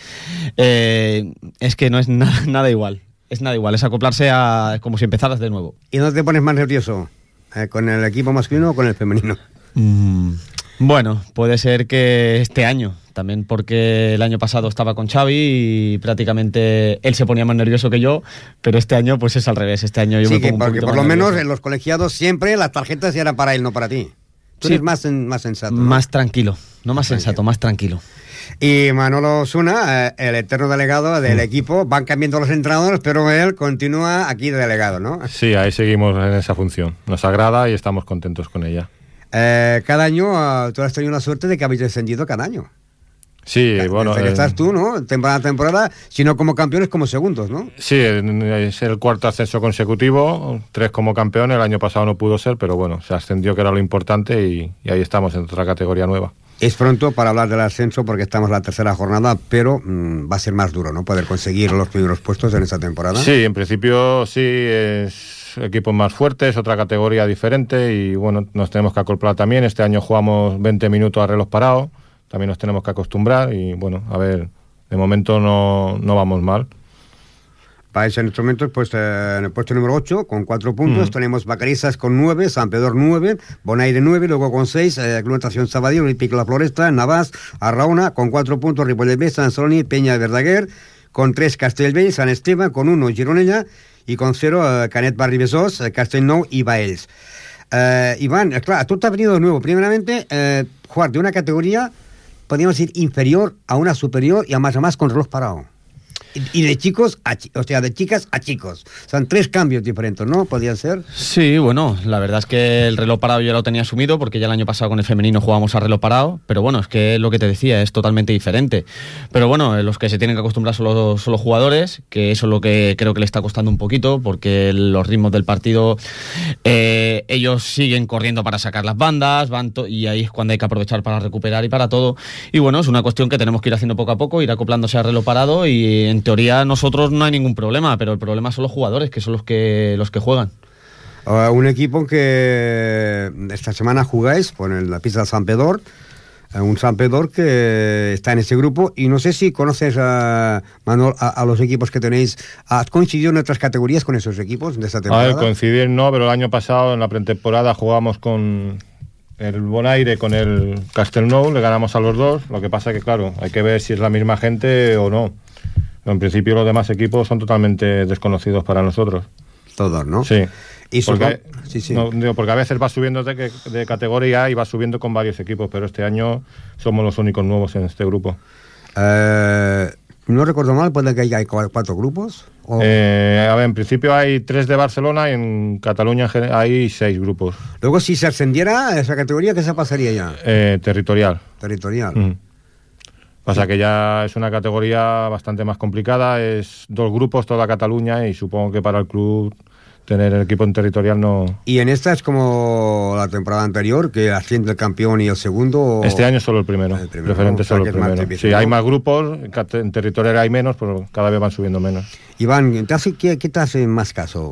Es que no es nada igual. Es nada igual, es acoplarse a como si empezaras de nuevo. ¿Y no te pones más nervioso? ¿Con el equipo masculino o con el femenino? Bueno, puede ser que este año, también porque el año pasado estaba con Xavi y prácticamente él se ponía más nervioso que yo, pero este año pues es al revés. Este año yo me pongo un poquito por más lo menos nervioso. en los colegiados siempre las tarjetas eran para él, no para ti. Tú Sí. eres más sensato, ¿no? Más tranquilo, no más sensato, más tranquilo. Y Manolo Osuna, el eterno delegado del equipo, van cambiando los entrenadores, pero él continúa aquí de delegado, ¿no? Sí, ahí seguimos en esa función. Nos agrada y estamos contentos con ella. Cada año tú has tenido la suerte de que habéis descendido cada año. Sí, bueno... Desde que estás tú, ¿no? Temporada a temporada, si no como campeones, como segundos, ¿no? Sí, es el cuarto ascenso consecutivo, 3 como campeón, el año pasado no pudo ser, pero bueno, se ascendió, que era lo importante, y ahí estamos en otra categoría nueva. Es pronto para hablar del ascenso porque estamos en la tercera jornada, pero va a ser más duro, ¿no? Poder conseguir los primeros puestos en esta temporada. Sí, en principio sí, es equipos más fuertes, otra categoría diferente, y bueno, nos tenemos que acoplar también. Este año jugamos 20 minutos a reloj parado, también nos tenemos que acostumbrar, y bueno, a ver, de momento no vamos mal. Vais en estos momentos pues, en el puesto número 8 con 4 puntos. Tenemos Vacarisas con 9, San Pedro 9, Bonaire 9, luego con 6 Club Natación Sabadell, Olímpic La Floresta, Navàs, Arraona con 4 puntos, Ripollet B, Sant Celoni, Peña de Verdaguer, con 3 Castellbell, San Esteban, con 1 Gironella y con 0 Canet Barri Besòs, Castellnou y Baells. Iván, claro, tú te has venido de nuevo, primeramente, jugar de una categoría, podríamos decir, inferior a una superior y a más con reloj parado. Y de chicos de chicas a chicos. Son 3 cambios diferentes, ¿no? ¿Podrían ser? Sí, bueno, la verdad es que el reloj parado yo lo tenía asumido porque ya el año pasado con el femenino jugábamos a reloj parado, pero bueno, es que lo que te decía es totalmente diferente. Pero bueno, los que se tienen que acostumbrar son los jugadores, que eso es lo que creo que le está costando un poquito, porque los ritmos del partido, ellos siguen corriendo para sacar las bandas, y ahí es cuando hay que aprovechar para recuperar y para todo. Y bueno, es una cuestión que tenemos que ir haciendo poco a poco, ir acoplándose a reloj parado, y en teoría nosotros no hay ningún problema, pero el problema son los jugadores, que son los que juegan. Un equipo que esta semana jugáis con la pista de San Pedor, un San Pedor que está en ese grupo, y no sé si conoces Manuel, a los equipos que tenéis. ¿Has coincidido en otras categorías con esos equipos de esta temporada? A ver, coincidir no, pero el año pasado en la pretemporada jugamos con el Bonaire, con el Castellnou, le ganamos a los dos. Lo que pasa que claro, hay que ver si es la misma gente o no. En principio los demás equipos son totalmente desconocidos para nosotros. Todos, ¿no? Sí. Y porque, sí. No, digo, porque a veces vas subiendo de categoría y vas subiendo con varios equipos, pero este año somos los únicos nuevos en este grupo. No recuerdo mal, puede que haya 4 grupos. A ver, en principio hay 3 de Barcelona y en Cataluña hay 6 grupos. Luego, si se ascendiera a esa categoría, ¿qué se pasaría ya? Territorial. Territorial. Pasa que ya es una categoría bastante más complicada, es 2 grupos, toda Cataluña, y supongo que para el club tener el equipo en territorial no... ¿Y en esta es como la temporada anterior, que asciende el campeón y el segundo? Este año solo el primero, preferente solo el primero. Sí, hay más grupos, en territorial hay menos, pero cada vez van subiendo menos. Iván, ¿qué te hace más caso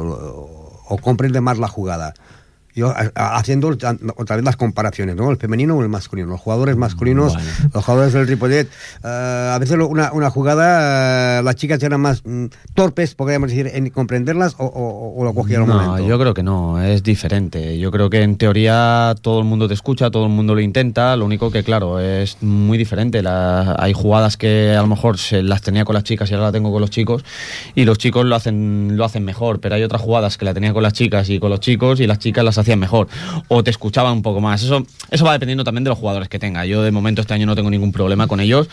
o comprende más la jugada? Yo, haciendo otra vez las comparaciones, ¿no? El femenino o el masculino. Los jugadores masculinos, los jugadores del Ripollet, a veces una jugada, las chicas eran más torpes, podríamos decir, en comprenderlas o lo cogían al momento. No, yo creo que no, es diferente. Yo creo que en teoría todo el mundo te escucha, todo el mundo lo intenta, lo único que, claro, es muy diferente. Hay jugadas que a lo mejor se las tenía con las chicas y ahora las tengo con los chicos, y los chicos lo hacen mejor, pero hay otras jugadas que la tenía con las chicas y con los chicos y las chicas las hacían mejor o te escuchaban un poco más. Eso va dependiendo también de los jugadores que tenga. Yo de momento este año no tengo ningún problema con ellos.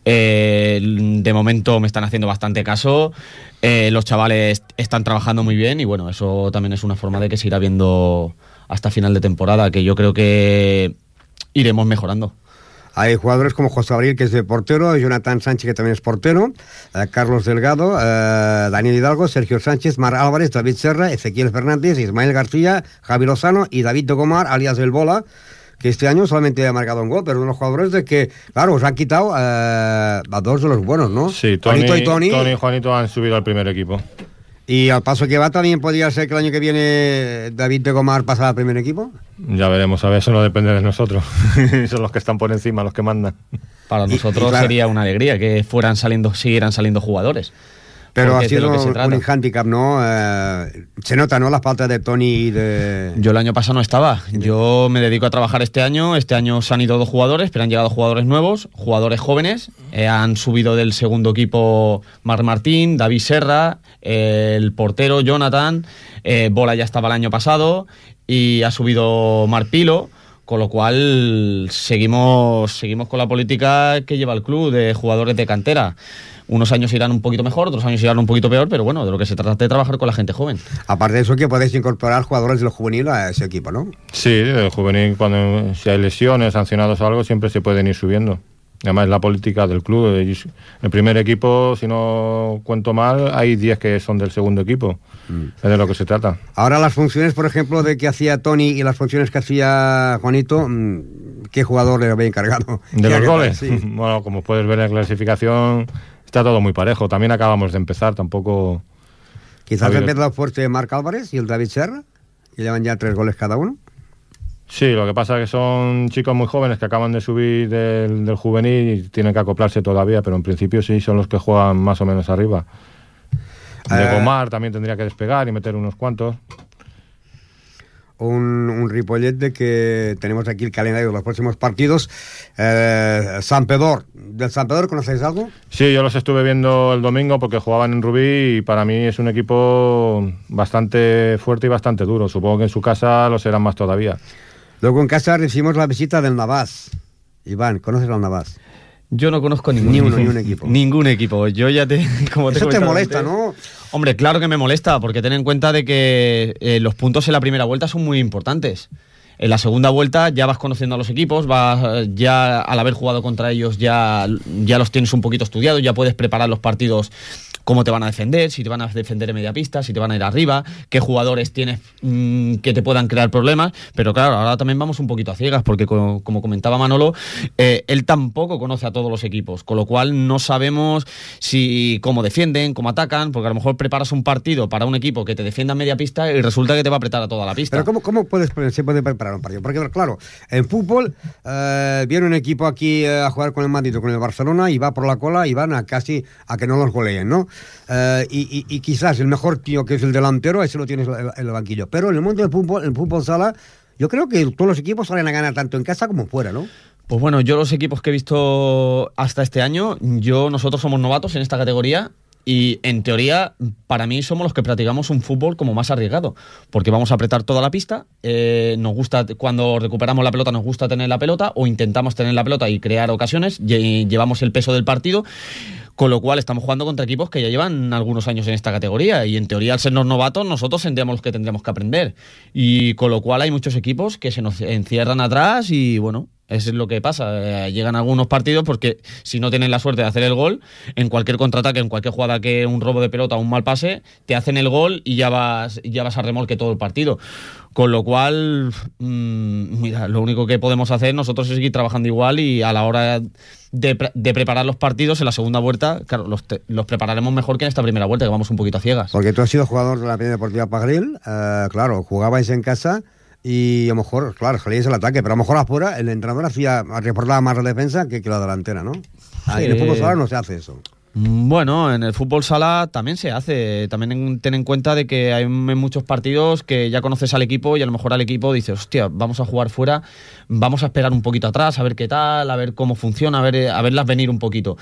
De momento me están haciendo bastante caso. Los chavales están trabajando muy bien y bueno, eso también es una forma de que se irá viendo hasta final de temporada, que yo creo que iremos mejorando. Hay jugadores como José Abril, que es de portero, Jonathan Sánchez, que también es portero, Carlos Delgado, Daniel Hidalgo, Sergio Sánchez, Mar Álvarez, David Serra, Ezequiel Fernández, Ismael García, Javi Lozano y David de Gomar, alias El Bola, que este año solamente ha marcado un gol, pero unos jugadores de que, claro, os han quitado a 2 de los buenos, ¿no? Sí, Juanito y Tony. Tony y Juanito han subido al primer equipo. Y al paso que va también podría ser que el año que viene David de Gomar pasa al primer equipo. Ya veremos, a ver, eso no depende de nosotros. Son los que están por encima, los que mandan. Para nosotros claro, sería una alegría que siguieran saliendo jugadores. Pero ha sido un handicap, ¿no? Se nota, ¿no? La falta de Tony y de... Yo el año pasado no estaba. Yo me dedico a trabajar este año. Este año se han ido 2 jugadores, pero han llegado jugadores nuevos, jugadores jóvenes. Han subido del segundo equipo Marc Martín, David Serra, el portero Jonathan, Bola ya estaba el año pasado y ha subido Marc Pilo. Con lo cual seguimos con la política que lleva el club de jugadores de cantera. Unos años irán un poquito mejor, otros años irán un poquito peor, pero bueno, de lo que se trata es de trabajar con la gente joven. Aparte de eso, que podéis incorporar jugadores de lo juvenil a ese equipo, ¿no? Sí, del juvenil, si hay lesiones, sancionados o algo, siempre se pueden ir subiendo. Además, es la política del club. El primer equipo, si no cuento mal, hay 10 que son del segundo equipo. Es de lo que se trata. Ahora, las funciones, por ejemplo, de que hacía Tony y las funciones que hacía Juanito, ¿qué jugador le había encargado? ¿De los goles? Sí. Bueno, como puedes ver en la clasificación, está todo muy parejo. También acabamos de empezar, tampoco... Quizás ha empezado fuerte Marc Álvarez y el David Serra, que llevan ya 3 goles cada uno. Sí, lo que pasa es que son chicos muy jóvenes que acaban de subir del juvenil y tienen que acoplarse todavía, pero en principio sí son los que juegan más o menos arriba. De Gomar también tendría que despegar y meter unos cuantos. Un Ripollet de que tenemos aquí el calendario de los próximos partidos. Santpedor. ¿Del Santpedor conocéis algo? Sí, yo los estuve viendo el domingo porque jugaban en Rubí y para mí es un equipo bastante fuerte y bastante duro. Supongo que en su casa lo serán más todavía. Luego en casa recibimos la visita del Navàs. Iván, ¿conoces al Navàs? Yo no conozco ningún equipo. Ningún equipo. Yo ya Eso te molesta, ¿no? Hombre, claro que me molesta, porque ten en cuenta de que los puntos en la primera vuelta son muy importantes. En la segunda vuelta ya vas conociendo a los equipos, ya al haber jugado contra ellos ya los tienes un poquito estudiados, ya puedes preparar los partidos, cómo te van a defender, si te van a defender en media pista, si te van a ir arriba, qué jugadores tienes que te puedan crear problemas, pero claro, ahora también vamos un poquito a ciegas, porque como comentaba Manolo, él tampoco conoce a todos los equipos, con lo cual no sabemos cómo defienden, cómo atacan, porque a lo mejor preparas un partido para un equipo que te defienda en media pista y resulta que te va a apretar a toda la pista. Pero ¿cómo se puede preparar un partido? Porque claro, en fútbol viene un equipo aquí a jugar con el Madrid o con el Barcelona y va por la cola y van a casi a que no los goleen, ¿no? Y quizás el mejor tío, que es el delantero, ese lo tienes en el banquillo. Pero en el mundo del fútbol, el fútbol sala, yo creo que todos los equipos salen a ganar tanto en casa como fuera, ¿no? Pues bueno, yo los equipos que he visto hasta este año, nosotros somos novatos en esta categoría y en teoría para mí somos los que practicamos un fútbol como más arriesgado, porque vamos a apretar toda la pista, nos gusta, cuando recuperamos la pelota nos gusta tener la pelota o intentamos tener la pelota y crear ocasiones, llevamos el peso del partido. Con lo cual estamos jugando contra equipos que ya llevan algunos años en esta categoría y en teoría al sernos novatos nosotros tendríamos los que tendremos que aprender. Y con lo cual hay muchos equipos que se nos encierran atrás y bueno, eso es lo que pasa. Llegan algunos partidos porque si no tienen la suerte de hacer el gol, en cualquier contraataque, en cualquier jugada que un robo de pelota o un mal pase, te hacen el gol y ya vas a remolque todo el partido. Con lo cual, mira, lo único que podemos hacer nosotros es seguir trabajando igual y a la hora de preparar los partidos en la segunda vuelta, claro, los prepararemos mejor que en esta primera vuelta, que vamos un poquito a ciegas. Porque tú has sido jugador de la Peña Deportiva Pajaril, claro, jugabais en casa y a lo mejor, claro, salíais al ataque, pero a lo mejor afuera el entrenador reportaba más la defensa que la delantera, ¿no? Sí. En el fútbol sala no se hace eso. Bueno, en el fútbol sala también se hace. También ten en cuenta de que hay muchos partidos que ya conoces al equipo y a lo mejor al equipo dices, hostia, vamos a jugar fuera, vamos a esperar un poquito atrás, a ver qué tal, a ver cómo funciona, a verlas venir un poquito.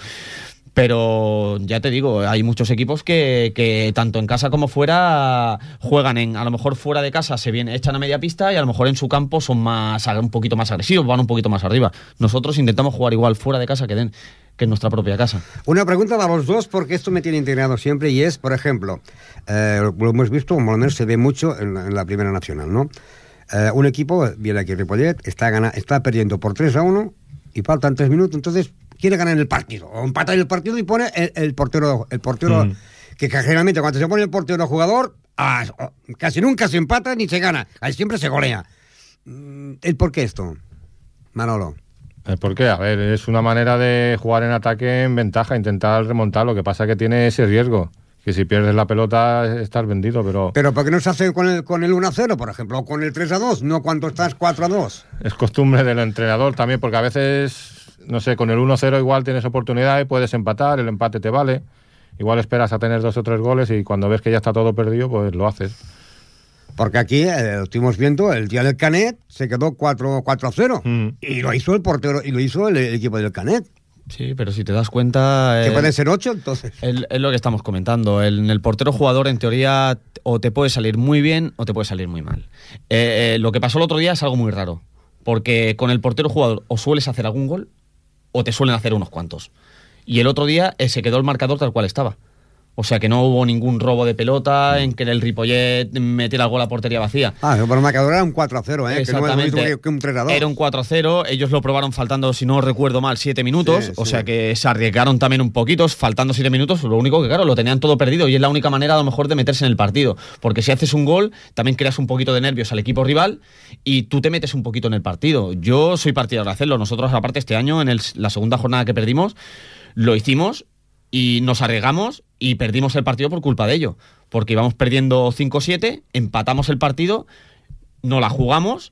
Pero ya te digo, hay muchos equipos que tanto en casa como fuera juegan a lo mejor fuera de casa echan a media pista y a lo mejor en su campo son un poquito más agresivos, van un poquito más arriba. Nosotros intentamos jugar igual fuera de casa que en nuestra propia casa. Una pregunta para los dos, porque esto me tiene integrado siempre, y es, por ejemplo, lo hemos visto, como al menos se ve mucho en la Primera Nacional, ¿no? Un equipo, viene aquí Ripollet, está perdiendo por 3-1 y faltan 3 minutos, entonces quiere ganar el partido, o empatar el partido y pone el portero que generalmente cuando se pone el portero jugador, casi nunca se empata ni se gana, siempre se golea. ¿El por qué esto, Manolo? ¿Por qué? A ver, es una manera de jugar en ataque en ventaja, intentar remontar. Lo que pasa es que tiene ese riesgo, que si pierdes la pelota estás vendido, pero... ¿Pero por qué no se hace con el 1-0, por ejemplo, o con el 3-2, no cuando estás 4-2? Es costumbre del entrenador también, porque a veces, no sé, con el 1-0 igual tienes oportunidad y puedes empatar, el empate te vale. Igual esperas a tener 2 o 3 goles y cuando ves que ya está todo perdido, pues lo haces. Porque aquí, lo estuvimos viendo, el día del Canet se quedó 4-0 y lo hizo el portero y lo hizo el equipo del Canet. Sí, pero si te das cuenta... ¿Que puede ser 8 entonces? Es lo que estamos comentando. En el portero jugador, en teoría, o te puede salir muy bien o te puede salir muy mal. Lo que pasó el otro día es algo muy raro, porque con el portero jugador o sueles hacer algún gol o te suelen hacer unos cuantos. Y el otro día se quedó el marcador tal cual estaba. O sea que no hubo ningún robo de pelota en que el Ripollet metiera el gol a portería vacía. Pero el marcador era un 4-0, Exactamente. Que no es lo mismo que un 3-2. Era un 4-0, ellos lo probaron faltando, si no recuerdo mal, 7 minutos. O sea que se arriesgaron también un poquito, faltando 7 minutos. Lo único que, claro, lo tenían todo perdido y es la única manera a lo mejor de meterse en el partido. Porque si haces un gol, también creas un poquito de nervios al equipo rival y tú te metes un poquito en el partido. Yo soy partidario de hacerlo. Nosotros, aparte, este año, en la segunda jornada que perdimos, lo hicimos y nos arriesgamos y perdimos el partido por culpa de ello, porque íbamos perdiendo 5-7, empatamos el partido, no la jugamos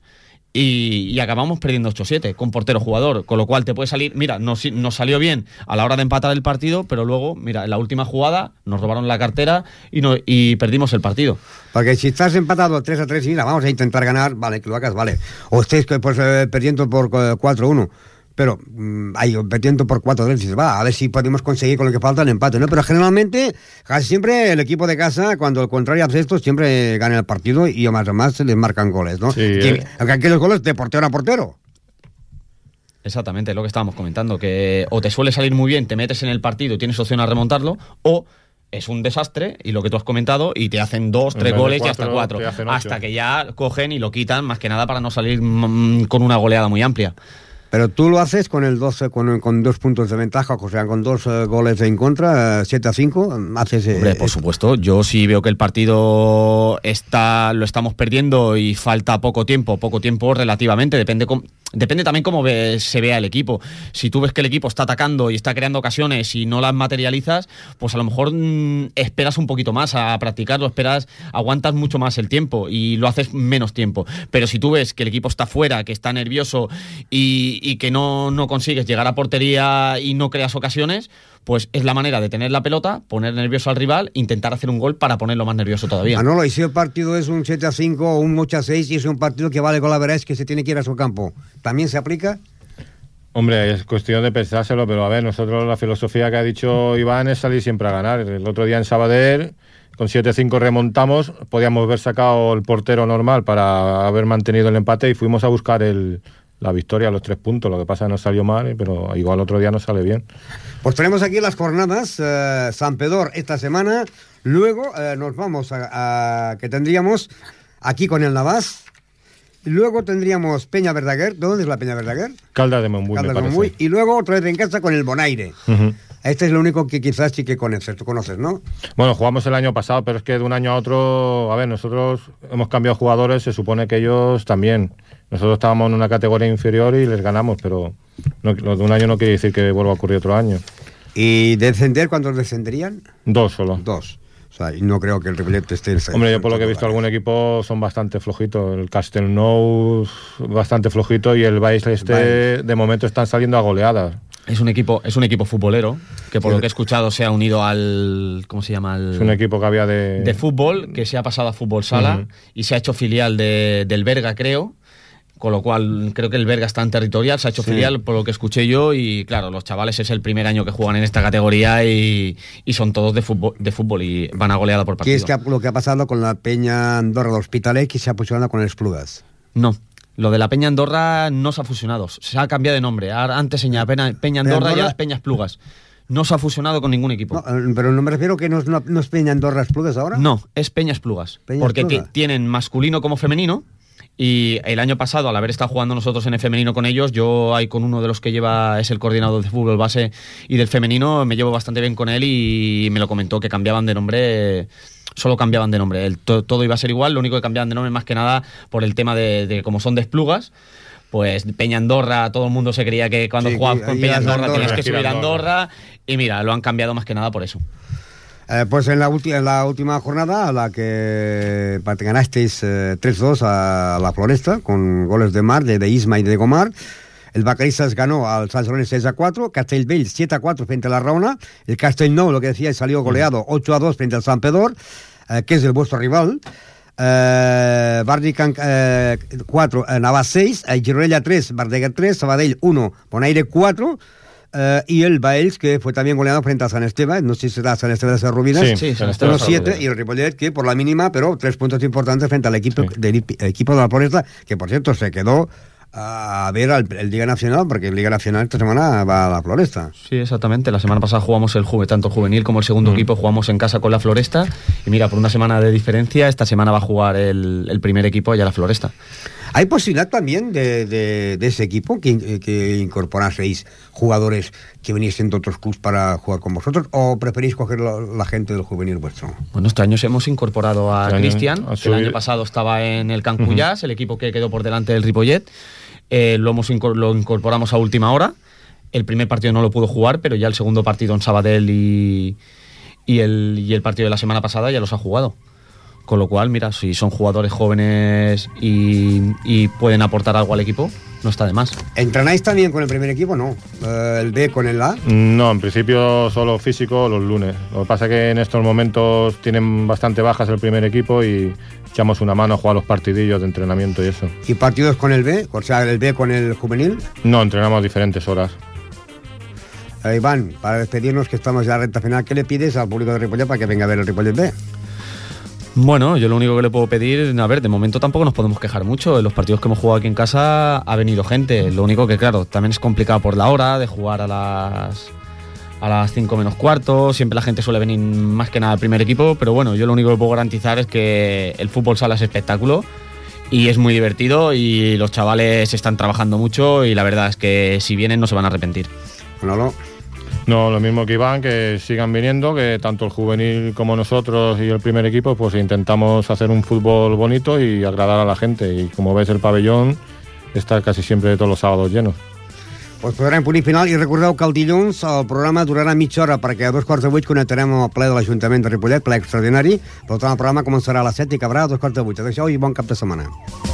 y acabamos perdiendo 8-7 con portero jugador, con lo cual te puede salir, mira, nos salió bien a la hora de empatar el partido, pero luego, mira, en la última jugada nos robaron la cartera y perdimos el partido. Porque si estás empatado 3-3 y mira, vamos a intentar ganar, vale, que lo hagas, vale, o estés pues, perdiendo por 4-1, pero perdiendo por 4-3, dices, a ver si podemos conseguir con lo que falta el empate, ¿no? Pero generalmente, casi siempre el equipo de casa, cuando el contrario hace esto, siempre gana el partido y además se les marcan goles, ¿no? Sí, aunque aquí los goles de portero a portero. Exactamente, es lo que estábamos comentando, que o te suele salir muy bien, te metes en el partido y tienes opción a remontarlo, o es un desastre, y lo que tú has comentado, y te hacen 2, 3 goles y hasta 4, hasta que ya cogen y lo quitan, más que nada para no salir con una goleada muy amplia. Pero tú lo haces con el 12, con 2 puntos de ventaja, o sea, con 2 goles en contra, 7-5, haces... Hombre, por supuesto, yo sí veo que el partido lo estamos perdiendo y falta poco tiempo relativamente, depende también cómo se vea el equipo. Si tú ves que el equipo está atacando y está creando ocasiones y no las materializas, pues a lo mejor esperas un poquito más a practicarlo, aguantas mucho más el tiempo y lo haces menos tiempo. Pero si tú ves que el equipo está fuera, que está nervioso y que no consigues llegar a portería y no creas ocasiones, pues es la manera de tener la pelota, poner nervioso al rival, intentar hacer un gol para ponerlo más nervioso todavía. Manolo, y si el partido es un 7-5 o un 8-6 y es un partido que vale con la verdad es que se tiene que ir a su campo, ¿también se aplica? Hombre, es cuestión de pensárselo, pero a ver, nosotros la filosofía que ha dicho Iván es salir siempre a ganar. El otro día en Sabadell, con 7-5 remontamos, podíamos haber sacado el portero normal para haber mantenido el empate y fuimos a buscar la victoria, los 3 puntos. Lo que pasa es que nos salió mal, pero igual otro día nos sale bien. Pues tenemos aquí las jornadas, Santpedor esta semana, luego nos vamos a que tendríamos aquí con el Navàs. Luego tendríamos Peña Verdaguer. ¿Dónde es la Peña Verdaguer? Caldas de Montbui, me parece. Y luego otra vez en casa con el Bonaire. Uh-huh. Este es lo único que quizás sí que conoces. Tú conoces, ¿no? Bueno, jugamos el año pasado, pero es que de un año a otro... A ver, nosotros hemos cambiado jugadores, se supone que ellos también. Nosotros estábamos en una categoría inferior y les ganamos, pero lo de un año no quiere decir que vuelva a ocurrir otro año. ¿Y descender cuántos descenderían? 2 solo. 2. O sea, y no creo que el Ripollet esté... Hombre, yo por lo que he visto algún equipo son bastante flojitos. El Castellnou bastante flojito y el Valls de momento están saliendo a goleadas. Es un equipo futbolero que por lo que he escuchado se ha unido al... ¿Cómo se llama? Es un equipo que había de fútbol, que se ha pasado a fútbol sala y se ha hecho filial del Berga, creo. Con lo cual creo que el Berga está en territorial, se ha hecho filial por lo que escuché yo y claro, los chavales es el primer año que juegan en esta categoría y son todos de fútbol y van a goleada por partido. ¿Qué es lo que ha pasado con la Peña Andorra de Hospitalet que se ha fusionado con el Esplugas? No, lo de la Peña Andorra no se ha fusionado, se ha cambiado de nombre. Antes se llamaba Peña Andorra y ahora Peña Esplugas. No se ha fusionado con ningún equipo. No, pero no me refiero que no es Peña Andorra Esplugas ahora. No, es Peña Esplugas. Porque tienen masculino como femenino. Y el año pasado, al haber estado jugando nosotros en el femenino con ellos, yo ahí con uno de los que es el coordinador de fútbol base y del femenino, me llevo bastante bien con él y me lo comentó que cambiaban de nombre, solo cambiaban de nombre. Todo iba a ser igual, lo único que cambiaban de nombre más que nada por el tema de como son de Esplugas. Pues Peña Andorra, todo el mundo se creía que cuando jugabas con Peña Andorra tenías que subir a Andorra y mira, lo han cambiado más que nada por eso. Pues en la última jornada, a la que ganasteis 3-2 a la Floresta, con goles de Mar, de Isma y de Gomar. El Vacaristas ganó al Sant Celoni 6-4, Castellbell 7-4 frente a la Raona, el Castellnou, lo que decía, salió goleado 8-2 frente al Santpedor, que es el vuestro rival. Bardican 4, Navàs 6, Gironella 3, Verdaguer 3, Sabadell 1, Bonaire 4, y el Valls, que fue también goleado frente a San Esteban, no sé si será San Esteban de Sarrubinas, sí, San Esteban 1-7, y el Ripollet, que por la mínima, pero 3 puntos importantes frente al equipo de la Floresta, que por cierto se quedó a ver el Liga Nacional, porque el Liga Nacional esta semana va a la Floresta. Sí, exactamente, la semana pasada jugamos tanto el juvenil como el segundo equipo, jugamos en casa con la Floresta, y mira, por una semana de diferencia, esta semana va a jugar el primer equipo allá a la Floresta. ¿Hay posibilidad también de ese equipo que incorporaseis jugadores que viniesen de otros clubes para jugar con vosotros, o preferís coger la gente del juvenil vuestro? Bueno, este año hemos incorporado a Cristian, que el año pasado estaba en el Can Cullàs, el equipo que quedó por delante del Ripollet. Lo incorporamos a última hora. El primer partido no lo pudo jugar, pero ya el segundo partido en Sabadell y el partido de la semana pasada ya los ha jugado. Con lo cual, mira, si son jugadores jóvenes y pueden aportar algo al equipo, no está de más. ¿Entrenáis también con el primer equipo? No. ¿El B con el A? No, en principio solo físico los lunes. Lo que pasa es que en estos momentos tienen bastante bajas el primer equipo y echamos una mano a jugar los partidillos de entrenamiento y eso. ¿Y partidos con el B? O sea, el B con el juvenil. No, entrenamos diferentes horas. Iván, para despedirnos, que estamos ya a recta final, ¿qué le pides al público de Ripollet para que venga a ver el Ripollet B? Bueno, yo lo único que le puedo pedir, a ver, de momento tampoco nos podemos quejar mucho. En los partidos que hemos jugado aquí en casa ha venido gente. Lo único que, claro, también es complicado por la hora de jugar a las 5 menos cuarto. Siempre la gente suele venir más que nada al primer equipo, pero bueno, yo lo único que puedo garantizar es que el fútbol sala es espectáculo y es muy divertido y los chavales están trabajando mucho y la verdad es que si vienen no se van a arrepentir. No, lo mismo que Iván, que sigan viniendo, que tanto el juvenil como nosotros y el primer equipo, pues intentamos hacer un fútbol bonito y agradar a la gente. Y como ves, el pabellón está casi siempre todos los sábados lleno. Pues posarem punt i final i recordeu que el dilluns el programa durarà mitja hora perquè a 7:45 connectarem al ple de l'Ajuntament de Ripollet, ple extraordinari. Per tant, el programa començarà a les 7 i acabarà a 7:45. Adéu-siau i bon cap de setmana.